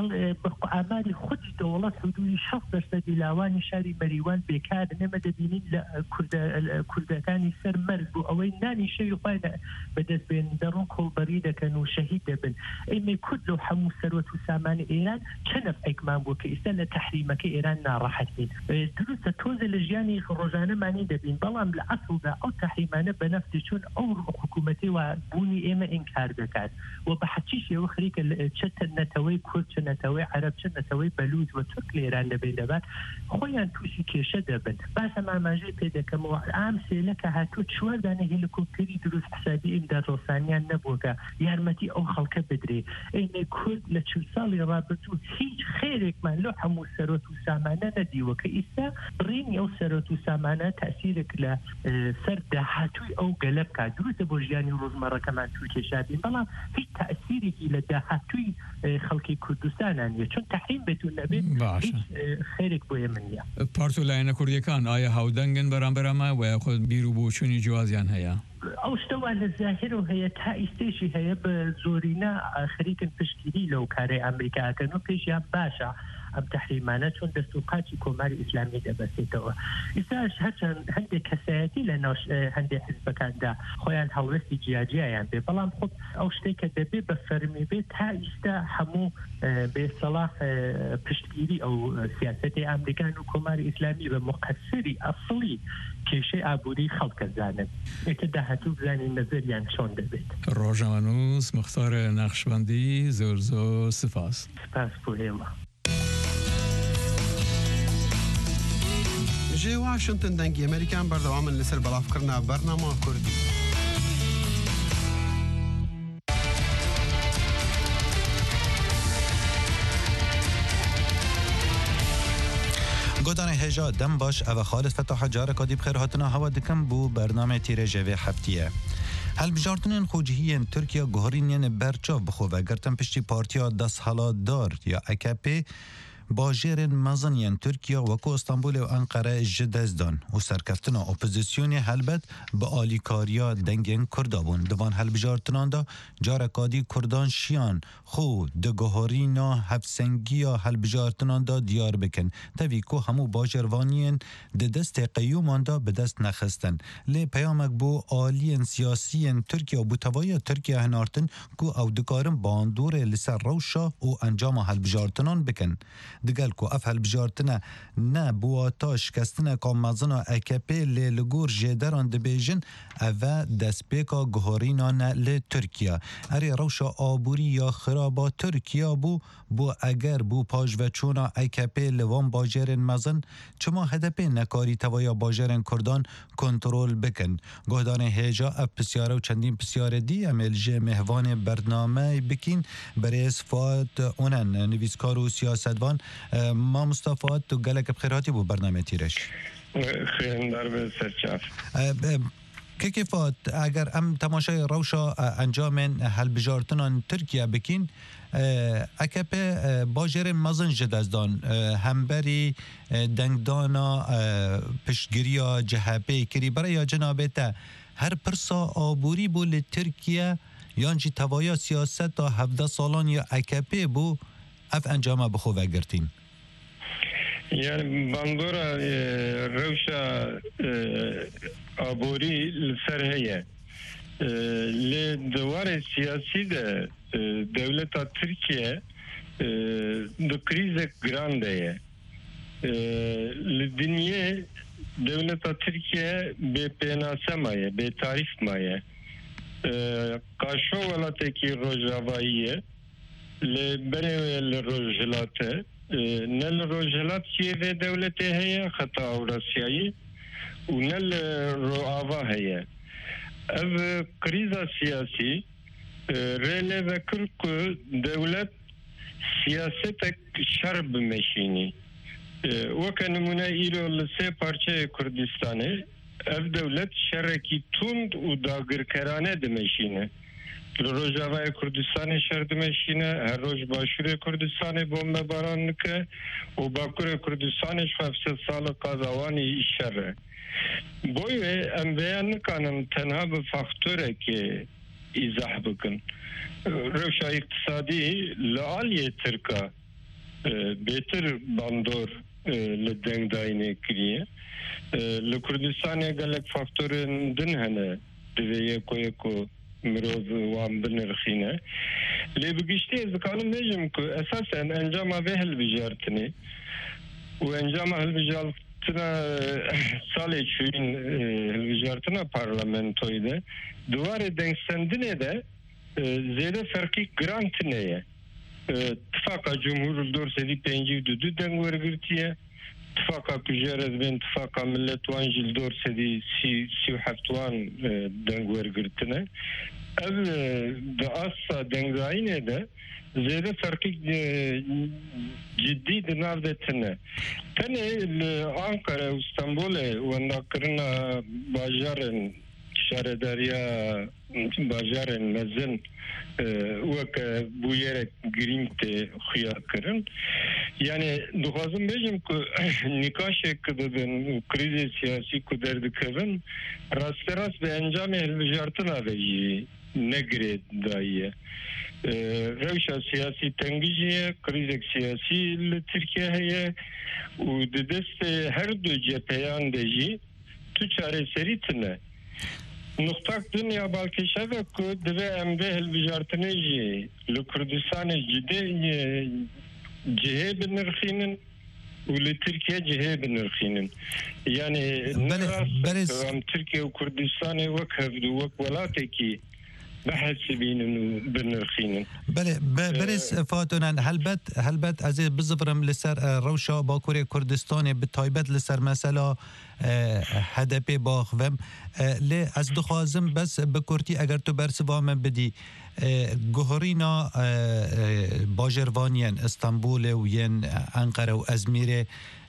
ئاماری خودی دەوڵەت حدودی شەست دەرسەدی لاوانی شاری مەریوان بێکار نەمە دەبینین لە کوردەکان سەر مەرگ بوو ئەوەی نانی شەوی خۆی بەدەست بێن دەڕوون کۆڵبەری دەکەن و شەهید دەبن ئێمە کورد لەو هەموو سەرۆت و سامانی ئێران چە نەفعێکمان بوو کە ئێستا لە تەحریمەکەی ئێران ناڕەحەت بین دروستە تۆزە لە ژیانی ڕۆژانەمانی دەبین بەڵام لە ئەسڵدا ئەو تەحریمانە بە نەفتی چون ئەو حکوومەتی و بوونی ئێمە ئینکار دەکات و بە حەچی شێوە خەریکە چ نەتەوەی کورد چ نەتەوەی عەرەب چ نەتەوەی بەلوچ و تورک لە ئێران لەبێ دەبات خۆیان تووشی کێشە دەبن باشە ماماژەی پێ دەکەمەوە ئام سێلەکە هاتوو چوەردانە هێلیکۆپتەری دروست حسابی ئیمداد ڕۆسانیان نەبووکە یارمەتی ئەو خەڵکە بدرێ ئەینێ کورد لە چل ساڵی ڕابردوو هیچ خێرێکمان لەو هەموو سەرۆت و سامانە نەدیوە کە ئیستا بڕینی ئەو سەرۆت و سامانە تەسیرێک لە سەر داهاتووی ئەو گەلە بکات دروستە بۆ ژیانی ڕۆژمەڕەکەمان توی کێشابین بەڵام هیچ تەسیرێکی لە داهاتووی خەڵکی کوردستانان نیە چون تەحریم بێتون نەبێت هیچ خێرێک بۆیە من نیە پارتۆلایەنە کوردیەکان ئایا هاودەنگن بەرامبەرەمە و یاخود بیر و بۆچوونی جوازیان هەیە ئەو شتەوە لە زاهر و هەیە تا ئیستێشی هەیە بە زۆرینە خەریکن پشتگیری لەو کارەی ئەمریکاکەن و پێشیان باشە ئەم تەحریمانە چون دەست و قاچی کۆماری ئیسلامی دەبەسێتەوە ئێستاش هەرچەند هەندێک کەسایەتی لە ناو هەندێک حزبەکاندا خۆیان هەڵوێستی جیاجیایان بێ بەڵام خۆ ئەو شتێک کە دەبێ بە فەرمی بێت تا ئیستا هەموو بێسەڵاح پشتگیری ئەو سیاسەتی ئەمریکان و کۆماری ئیسلامی بە مقەسری ئەسڵی کێشەی ئابووری خەڵکە زانن ئێتە داهاتوو بزانین نەزەریان چۆن دەبێت ڕۆژنامەنووس مختار نەخشبەندی زۆر زۆر سپاس سپاس بۆ ئێوە روژه واشنطن دنگی امریکان بردوام لسر بلاف کرنا برنامه کردی. گودان هجا دم باش او خالد فتح جار کادی بخیر هاتنا هوا دکم بو برنامه تیر جوی هفتیه. هل بجارتنین خوجهین ترکیه گهرینین برچاو بخو و گرتن پشتی پارتیا دست حالا دار یا اکپی باجرین مزنین ترکیه وکو استانبول و انقره جدزدان و سرکفتنا اپوزیسیونی هلبت با آلیکاریا دنگین کردابون دوان هل بجارتنان دا جارکادی کردان شیان خو دگهارینا هفسنگیا هل بجارتنان دا دیار بکن تویکو همو باجروانین ده دست قیومان دا به دست نخستن لی پیامک بو آلین سیاسین ترکیه و بو توایی ترکیه هنارتن کو او دکارن باندور لسر روشا و انجام هل بجارتنان بکن دگل کو افعل بجارتنا نه بواتا شکستنا کامازنا اکپی لی لگور جیدران دبیجن اوه دسپیکا گهارینا نه لی ترکیه اری روشا آبوری یا خرابا ترکیه بو بو اگر بو پاج و چونا اکپی لوان باجرین مزن چما هدپی نکاری توایا باجرین کردان کنترول بکن گهدان هیجا اف پسیاره و چندین پسیاره دی امیل جه مهوان برنامه بکین برای صفات اونن نویسکار و سیاستوان ما مصطفى تو قالك بخيراتي بو برنامج تيرش خير دار سرچاف كيفات اگر ام تماشای روشا انجام هل بجارتنان ترکیه بکین اکپه باجر مزن جدازدان همبری دنگدانا پشگیریا جهبه کری برای جنابتا هر پرسا آبوری بو لترکیه یانجی توایا سیاست تا هفده سالان یا اکپه بو اف انجام بخو وگرتین یعنی باندورا روشا آبوری لسر هیه لدوار سیاسی ده دولتا ترکیه دو کریز گرانده هیه لدنیه دولتا ترکیه به پیناسه مایه به تعریف مایه قاشو ولاته کی روژاواییه لبري الرجلات نل رجلات شيء في دولته هي خطا روسياي ونل رؤافا هي اف كريزا سياسي ريلي ذكرك دولة سياستك شرب مشيني وكان منا إيرو لسي بارچه كردستاني اف دولة شركي توند و داگر کرانه دمشينه روزاوای کردستان شرط مشینه هر روز باشور کردستان بمب باران که و باکور کردستانش هفتصد سال قضاوانی شره بوی ام بیان کنم تنها به فاکتوره که ایزاح بکن روشا اقتصادی لعالی ترکا بهتر باندور لدنگ داینه کریه لکردستان گلک فاکتور دن هنه دویه کوی کو مروز وام بنرخینه لی بگشتی از بکانم نجم که اساسا انجام به هل بجارتنی و انجام هل بجارتنا سال چوین هل بجارتنا پارلمنتوی ده دوار دنگستندنه ده زیده فرقی گرانت نیه اتفاقا جمهور دور سدی پنجی دو دو دنگ ورگرتیه اتفاقا کجارز بین اتفاقا ملت وانجل دور سدی سی سی و هفتوان دنگ ورگرتنه از ده اصلا دنگزاینه ده زیده فرقی جدی دناو ده تنه تنه آنکاره و استانبول و انداکرنا باجارن شارداریا باجارن مزن وک بویره گرینت خیار کرن یعنی دخوازم بیجم که نکاش کدن و کریز سیاسی کدر دکن راست راست به انجام هلوجارتن آویی نگرید داییه روشا سیاسی تنگیجیه کریز سیاسی لترکیه هیه و دست هر دو جپیان دیجی تو چاره سری تنه نقطه دنیا بالکه شده که دوی امده هلوجارتنه جی لکردستان جده جهه بنرخینن و لترکیه جهه بنرخینن یعنی نراست هم ترکیه و کردستان وک هفدو وک ولاته کی بحسبين بنرخين بله برس فاتونن هلبت هلبت از بزفرم لسر روشا باکوری کردستان به تایبت لسر مثلا هدف باخوم لی از دخوازم بس بکرتی اگر تو برسوام بدی گوهرینا باجروانین استانبول و ین انقره و ازمیره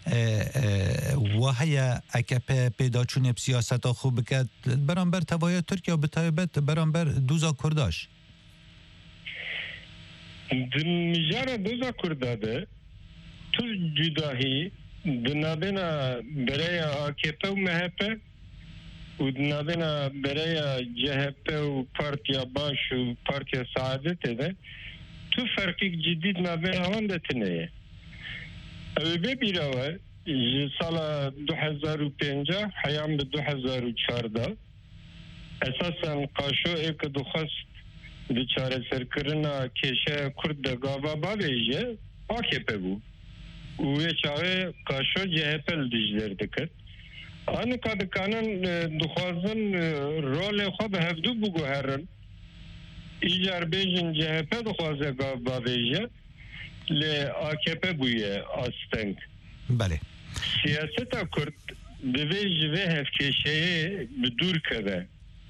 و هیا اکپ پیدا چون سیاست خوب بکد برانبر توای ترکیه و به تایبت برانبر دوزا کرداش دمجار دوزا کرداده تو جداهی دنابنا برای آکپ و مهپ و دنابنا برای جهپ و پارتیا باش و پارتیا سعادت ده تو فرقی جدید نابنا آن دتنه او ببیره سال دو هزار و پنجاه حیام به دو هزار و چهارده اساسا قاشو ایک دخواست دی چاره سرکرنا کشه کرد گاوا باویجه آکپه بو اوی چاوه قاشو جهپل دیجدر دکت آن که دکانن دخوازن رول خواب هفدو بگو هرن ایجار بیجن جهپه دخوازه گاوا باویجه لی آکپه بویه آستنگ بله سیاست کرد دوی جوه هفکشه بدور کده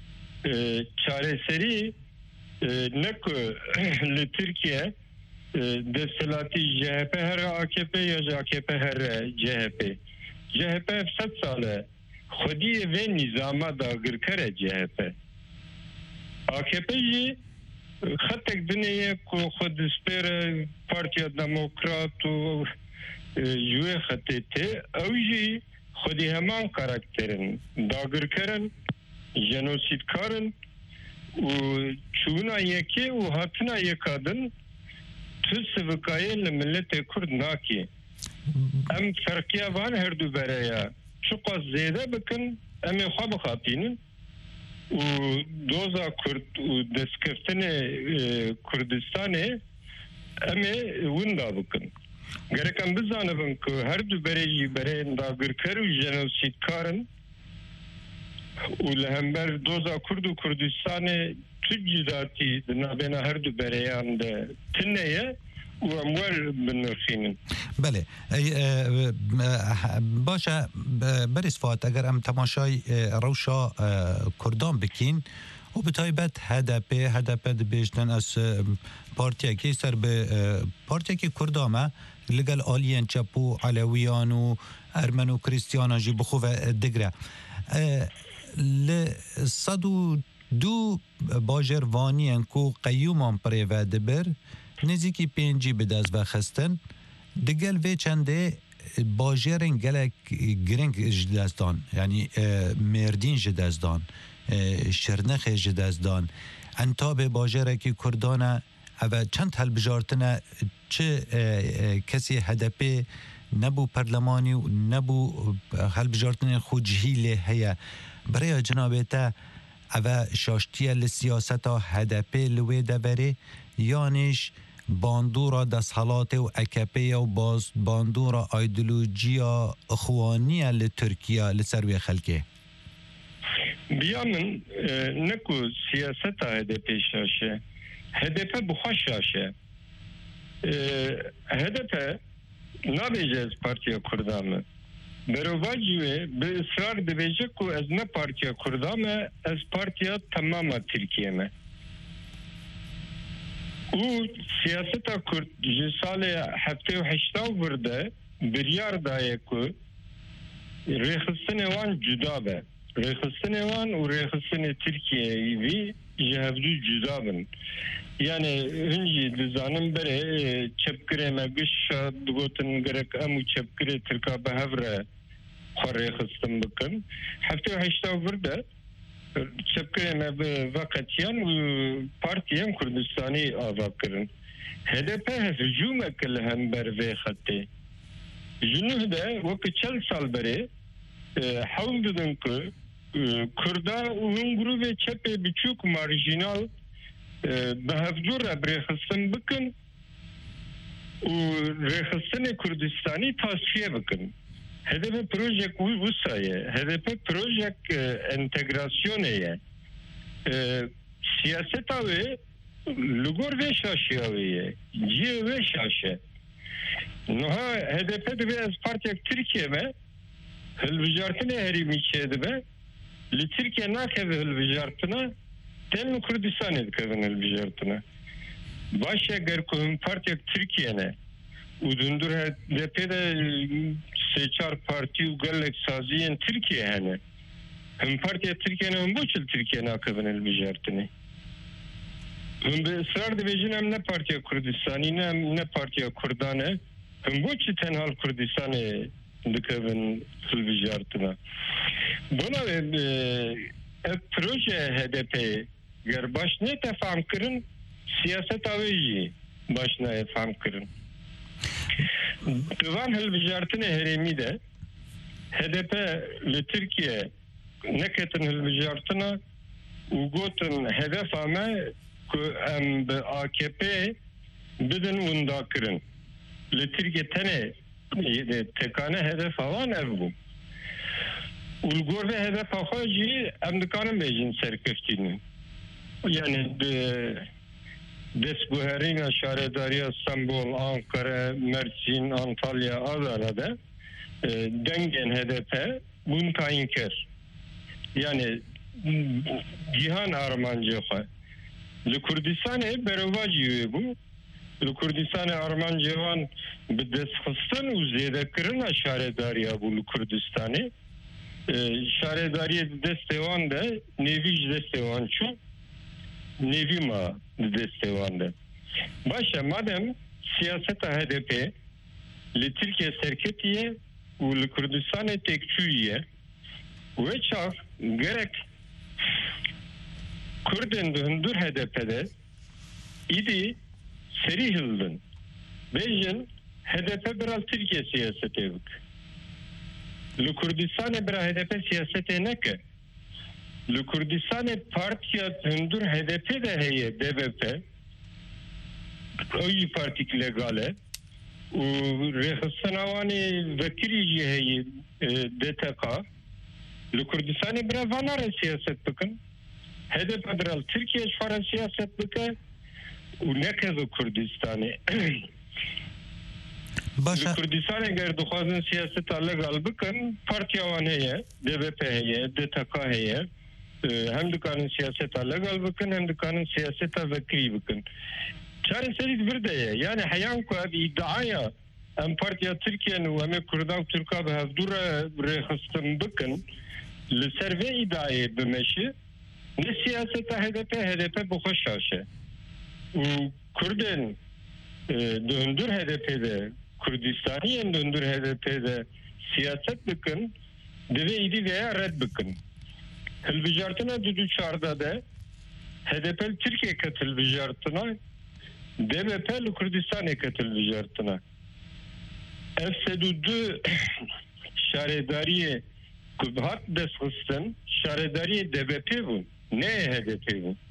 چاره سری نکو لترکیه دستلاتی جهپه هر آکپه یا آکپه هر جهپه جهپه ست ساله خودی و نظامه داگر کره جهپه آکپه جی خطک دنیه که خود سپیر پارتیا دموکرات و جوه خطیته اوجی خودی همان کاراکترن داگر کرن جنوسید کارن و چونا یکی و هاتنا یکادن تو سوکایه لملت کرد ناکی ام فرقیه وان هر دو برای چوقا زیده بکن ام خواب خاطینن و دوزا کرد و دستکفتن کردستانه ام وندا بکن گرکم بزانم که هر دو برای برای داگرکر و جنوسید کارن و لهمبر دوزا کرد و کردستان تجداتی نابینا هر دو برایان ده تنیه و اموال بنرخینن بله باشه بریس فات اگر ام تماشای روشا کردان بکین و به تایبت هدپ هدپ بیشتن از پارتیا که سر به پارتیا که کردامه لگل آلیان چپو علویان و ارمن و کریستیانا جی بخو و دگره لصد و دو باجروانیان کو قیومان پره و دبر نزیکی پینجی بدست و خستن دگل وی چنده باجرین گلک گرنگ جدستان یعنی مردین جدستان شرنخ جدستان انتاب باجره که کردانه او چند هل بجارتنه چه کسی هدپی نبو پرلمانی و نبو هل بجارتنه خوجهیله هیا برای جنابتا او شاشتیه لسیاست هدپی لوی دوره یانش باندورا دستحالات و اکپی و باز باندورا ایدولوژیا اخوانیه لترکیه لسروی خلکه بیا من نکو سیاست هدپی شاشه هدف بخواه شاشه هدف نبیجه از پارتیا کردامه برواجیوه به اصرار دبیجه که از نه پارتیا کردامه از پارتیا تمام ترکیه مه او سیاست کرد جه سال هفته و هشتاو برده بریار دایه که ریخستن وان جدا به ریخستن وان و ریخستن ترکیه وی جهبدو جدا بن yani hınci dizanım bere çepkire megiş dugotin gerek amu çepkire Türkiye behevre xorre xıstem bakın. Hafta heşta burada çepkire me vakatiyan u partiyen Kurdistani avakırın. H D P hücum ekle hem ber ve xatte. Junuh da vakit çel sal bere havl dedin ki Kurda un grubu çepe birçok marjinal به هفدور برخستن بکن و رخستن کردستانی تصفیه بکن هدف پروژه کوی وسایه هدف پروژه انتگراسیونه siyaset abi lugor ve şaşıyor ciye ve şaşı noha H D P de bir az partiye Türkiye mi hılvijartına herimi içeydi be li Türkiye nakeve hılvijartına ten Kürdistan edkevin hılvijartına başa gerkuhum partiye Türkiye'ne udundur H D P'de seçar parti ugalek saziyen Türkiye hani hem partiye Türkiye'ne hem bu çıl Türkiye nakevin hılvijartına hem de ısrar dibecin hem ne partiye Kürdistan'ı hem ne partiye Kürdan'ı hem bu çıl tenhal Kürdistan'ı dikevin hılvijartına buna ev proje H D P ger baş ne tefam kırın siyaset aviyi başına efam kırın divan hılvijartına heremi de H D P ile Türkiye neketin hılvijartına ugotun hedef ama em A K P bidin unda kırın ile Türkiye tene tekane hedef alan ev bu Ulgur ve hedef afacı emdikanın mecin serkeftinin yani de desbuherin şaredariya İstanbul, Ankara, Mersin, Antalya, Adana'da e, dengen H D P bunu tayin ker yani cihan armancı li Kürdistan'e berevacı bu li Kürdistan'e armancı van bir desfıstan uzayda kırın şaredariya bu Kürdistan'e şaredariye destevan da nevi destevan şu nevi ma destevan da başa madem siyasete H D P li Türkiye serketiye u li Kürdistan'e tekçüye ve çak gerek Kürden döndür H D P'de idi seri hıldın bejin H D P biraz Türkiye siyaseti evik li Kürdistan'e bir H D P siyaseti ne ki? Li Kürdistan'e partiya hındır H D P de heye D B P oyu partik legale u rehsanavani vekirici heye D T K li Kürdistan'e bir vanara siyaset bakın H D P bir Türkiye şfara siyaset bakın u ne kez Kürdistan'e Başa Kürdistan'e eğer duhazın siyaseti legal bakın partiyavan heye, D B P heye, D T K heye hem de kanun siyaseti legal bakın hem de kanun siyaseti vekri bakın. Çare serit bir de yani hayan ku abi iddiaya hem partiya Türkiye'nin ve hem Kürdan Türk'a behevdura rehastan bakın li serve iddiaya bemeşi ne siyaseti H D P H D P bu hoş haşe. Kürden döndür H D P'de Kürdistan'ı döndür H D P'de siyaset bakın deve idi veya red bakın. Hılvijartına düdü çarda da H D P Türkiye katılvijartına D B P Kürdistan'a katılvijartına efsedüdü şaredariye kubhat desgıstan şaredariye D B P bu ne H D P bu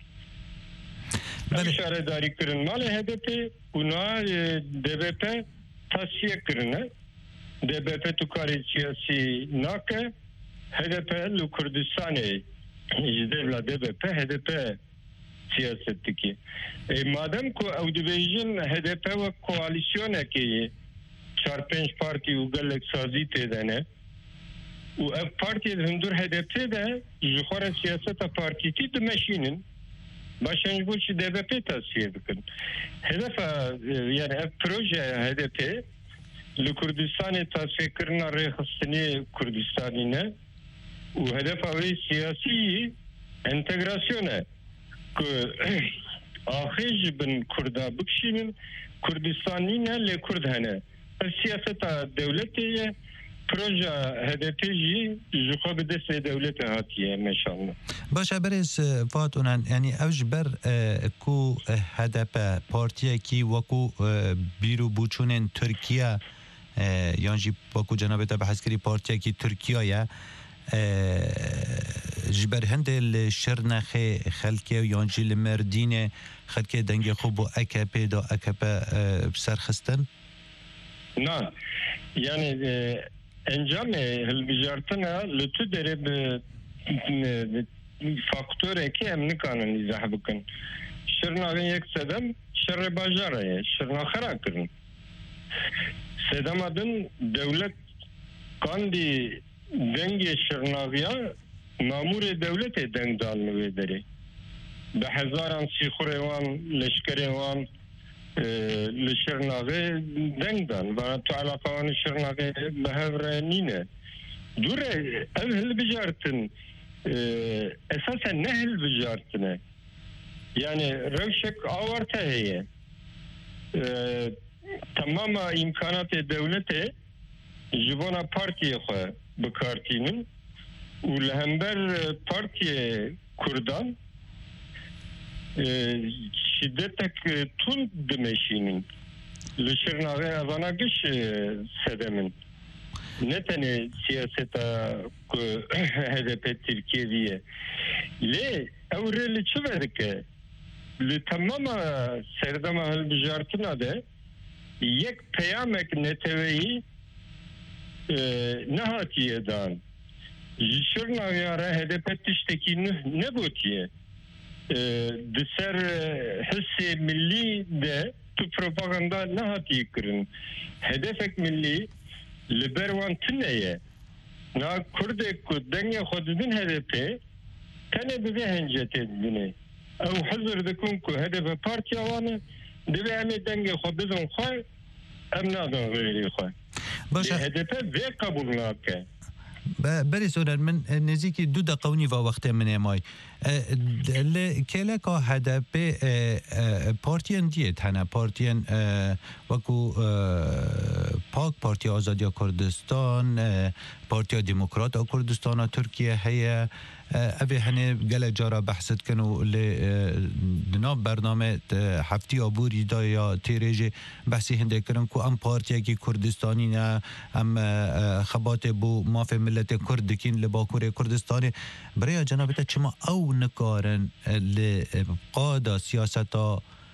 Ev şaredari kırılmalı H D P buna D B P tavsiye kırına D B P tukari siyasi nake H D P li Kürdistan'e izdevla D B P H D P siyasetteki e, madem ku evdibejin H D P ve koalisyona ki çar penç parti ugalek sazi tedene u ev partiye hındır H D P'de juhara siyaseta partiti de meşinin başlangıç bu için D B P tavsiye bakın. Hedef yani ev proje H D P li Kürdistan'ı tavsiye kırına rehastini Kürdistan'ine u hedef avi siyasi entegrasyona ku ahij bin Kürda bükşinin Kürdistan'ine le Kürdhane siyaseta devletiye proje H D P'yi juha bir deste devleti hatiye meşallah. Başa berez Fuat Onan yani evjber ku H D P partiye ki vaku biru buçunen Türkiye yani vaku cenab-ı tabi askeri partiye ki Türkiye ya جبر هندل شرنخ خلکه یانجی لمردینه خلکه دنگی خوب و اکپی دا اکپی بسرخستن؟ نه yani encam hilbijartına lütü deri فاکتوره که ام نکانن ایزاح بکن شرناغی یک سدم شر باجاره شرناخرا کرن سدم ادن دولت کاندی دنگ شرناغیا مامور دولت دنگ دان نوی داره به هزاران سیخوره وان لشکره وان لشرناغی دنگ دان و تو علاقه وان شرناغی به هفره نینه دوره ev hilbijartın esasen ne hilbijartını yani revşek avarta heye tamama imkanatı devlete jibona partiye xwe bikartînin û li hember partiye Kurdan şiddetek tund dimeşînin li şirnavê evana giş sedemin ne tane siyaseta ku H D P Türkiye'ye le evreli çivedike li tamama serdama hilbijartına de yek peyamek neteveyi nehatiye dan jişirna yara H D P tişteki ne gotiye diser hissi milli de tu propaganda nehatiye kirin hedefek milli liberwan tüneye na kurdek ku denge xodidin H D P tane bize hencet edine ev hazır dikun ku H D P partiya wanı dibe eme denge xodidin xwe em nadan gayri xwe باشه H D P ve kabul nake بری سونر من نزدیکی دو دقیقه و وقت من مای ل کلا که هدف پارتیان دیت هنه پارتیان وکو پاک پارتی آزادی کردستان پارتی دموکرات کردستان ترکیه هیا اوی هنه گله جارا بحثت کنو ل دناب برنامه هفتی آبوری دا یا تیریج بحثی هنده کرن کو ام پارتی کی کردستانی نه ام خبات بو ماف ملت کرد کین لباکور کردستانی برای جنابت چما او نکارن ل قادا سیاستا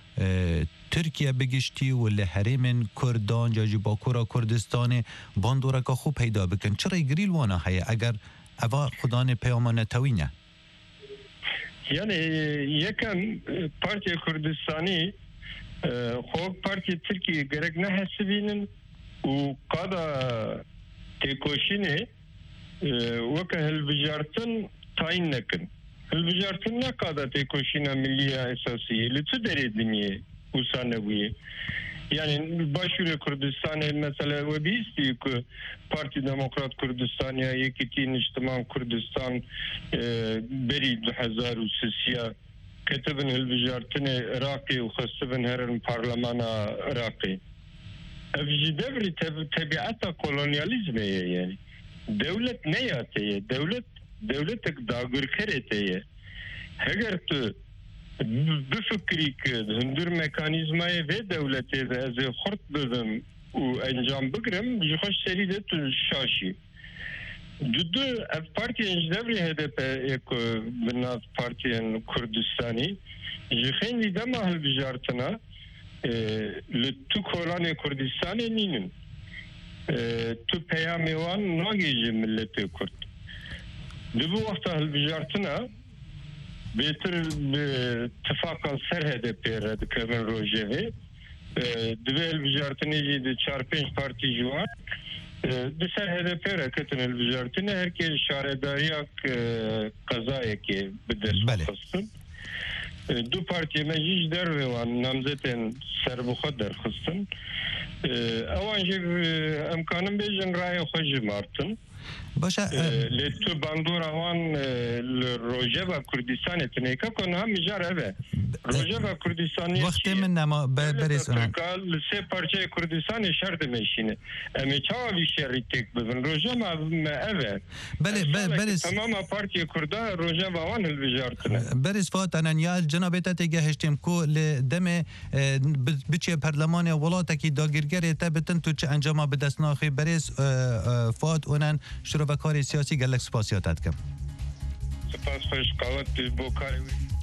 ترکیه بگشتی و لحریم کردان جاجی باکورا کردستان باندورا که خوب پیدا بکن چرا گریل وانا هیا اگر اوا خدان پیامان توینه yani yekem Parti Kurdistani خوب Parti Türkiye gerek ne hesibinin u kada tekoşini vaka helbijartın tayin nekin helbijartın ne kada tekoşina milliye esasiye lütü derediniye usaneviye yani başvuru Kürdistan'a mesela ve bir istiyor ki Parti Demokrat Kürdistan'a yekiti Niştiman Kürdistan beri iki bin sekiz ketibin hilbijartını Irak'ı ve khasibin herin parlamena Irak'ı evci devri tabiata kolonyalizmeye yani devlet ne yateye devlet devletek dağır eteye eğer tu bu fikri ki hündür mekanizmayı ve devleti de az hort dedim o encam bıgrım jihoş seride tu şaşi Dudu ev partiyen devri H D P ek binav partiyen Kurdistani jixen lidem ahal bijartına li tu kolanê Kurdistanê nînin tu peyamê wan nagêje milletê Kurd di bu wexta hilbijartina bêtir bi tifaka ser H D P re dikevin rojevê divê hilbijartinê jî di çar pênc partî ji wan di ser H D P re ketin hilbijartinê herkê şaredariya qezayekê bi dest xistin دو پارتی مجیج در روان نامزدن سربخوا در خستن اوانجه امکانم بیجن رای خوش مارتن باشه لتو باندور اوان روژه و کردستان تنیکا کنه هم میجار اوه روژه و کردستانی وقت من نما بریز اونم سه پارچه کردستان شرط میشینه امی چاوی شری تک بزن روژه ما اوه بله بریز تمام پارتی کرده روژه و اوان الویجارتنه بریز فات انیا جنابتا تیگه هشتیم کو لدم بچه پرلمان ولاتا کی داگیرگری تبتن تو چه انجام بدست ناخی بریز فات اونن شروع کاری سیاسی گلک سپاسیاتت کم سپاس خوش قوت بو کاری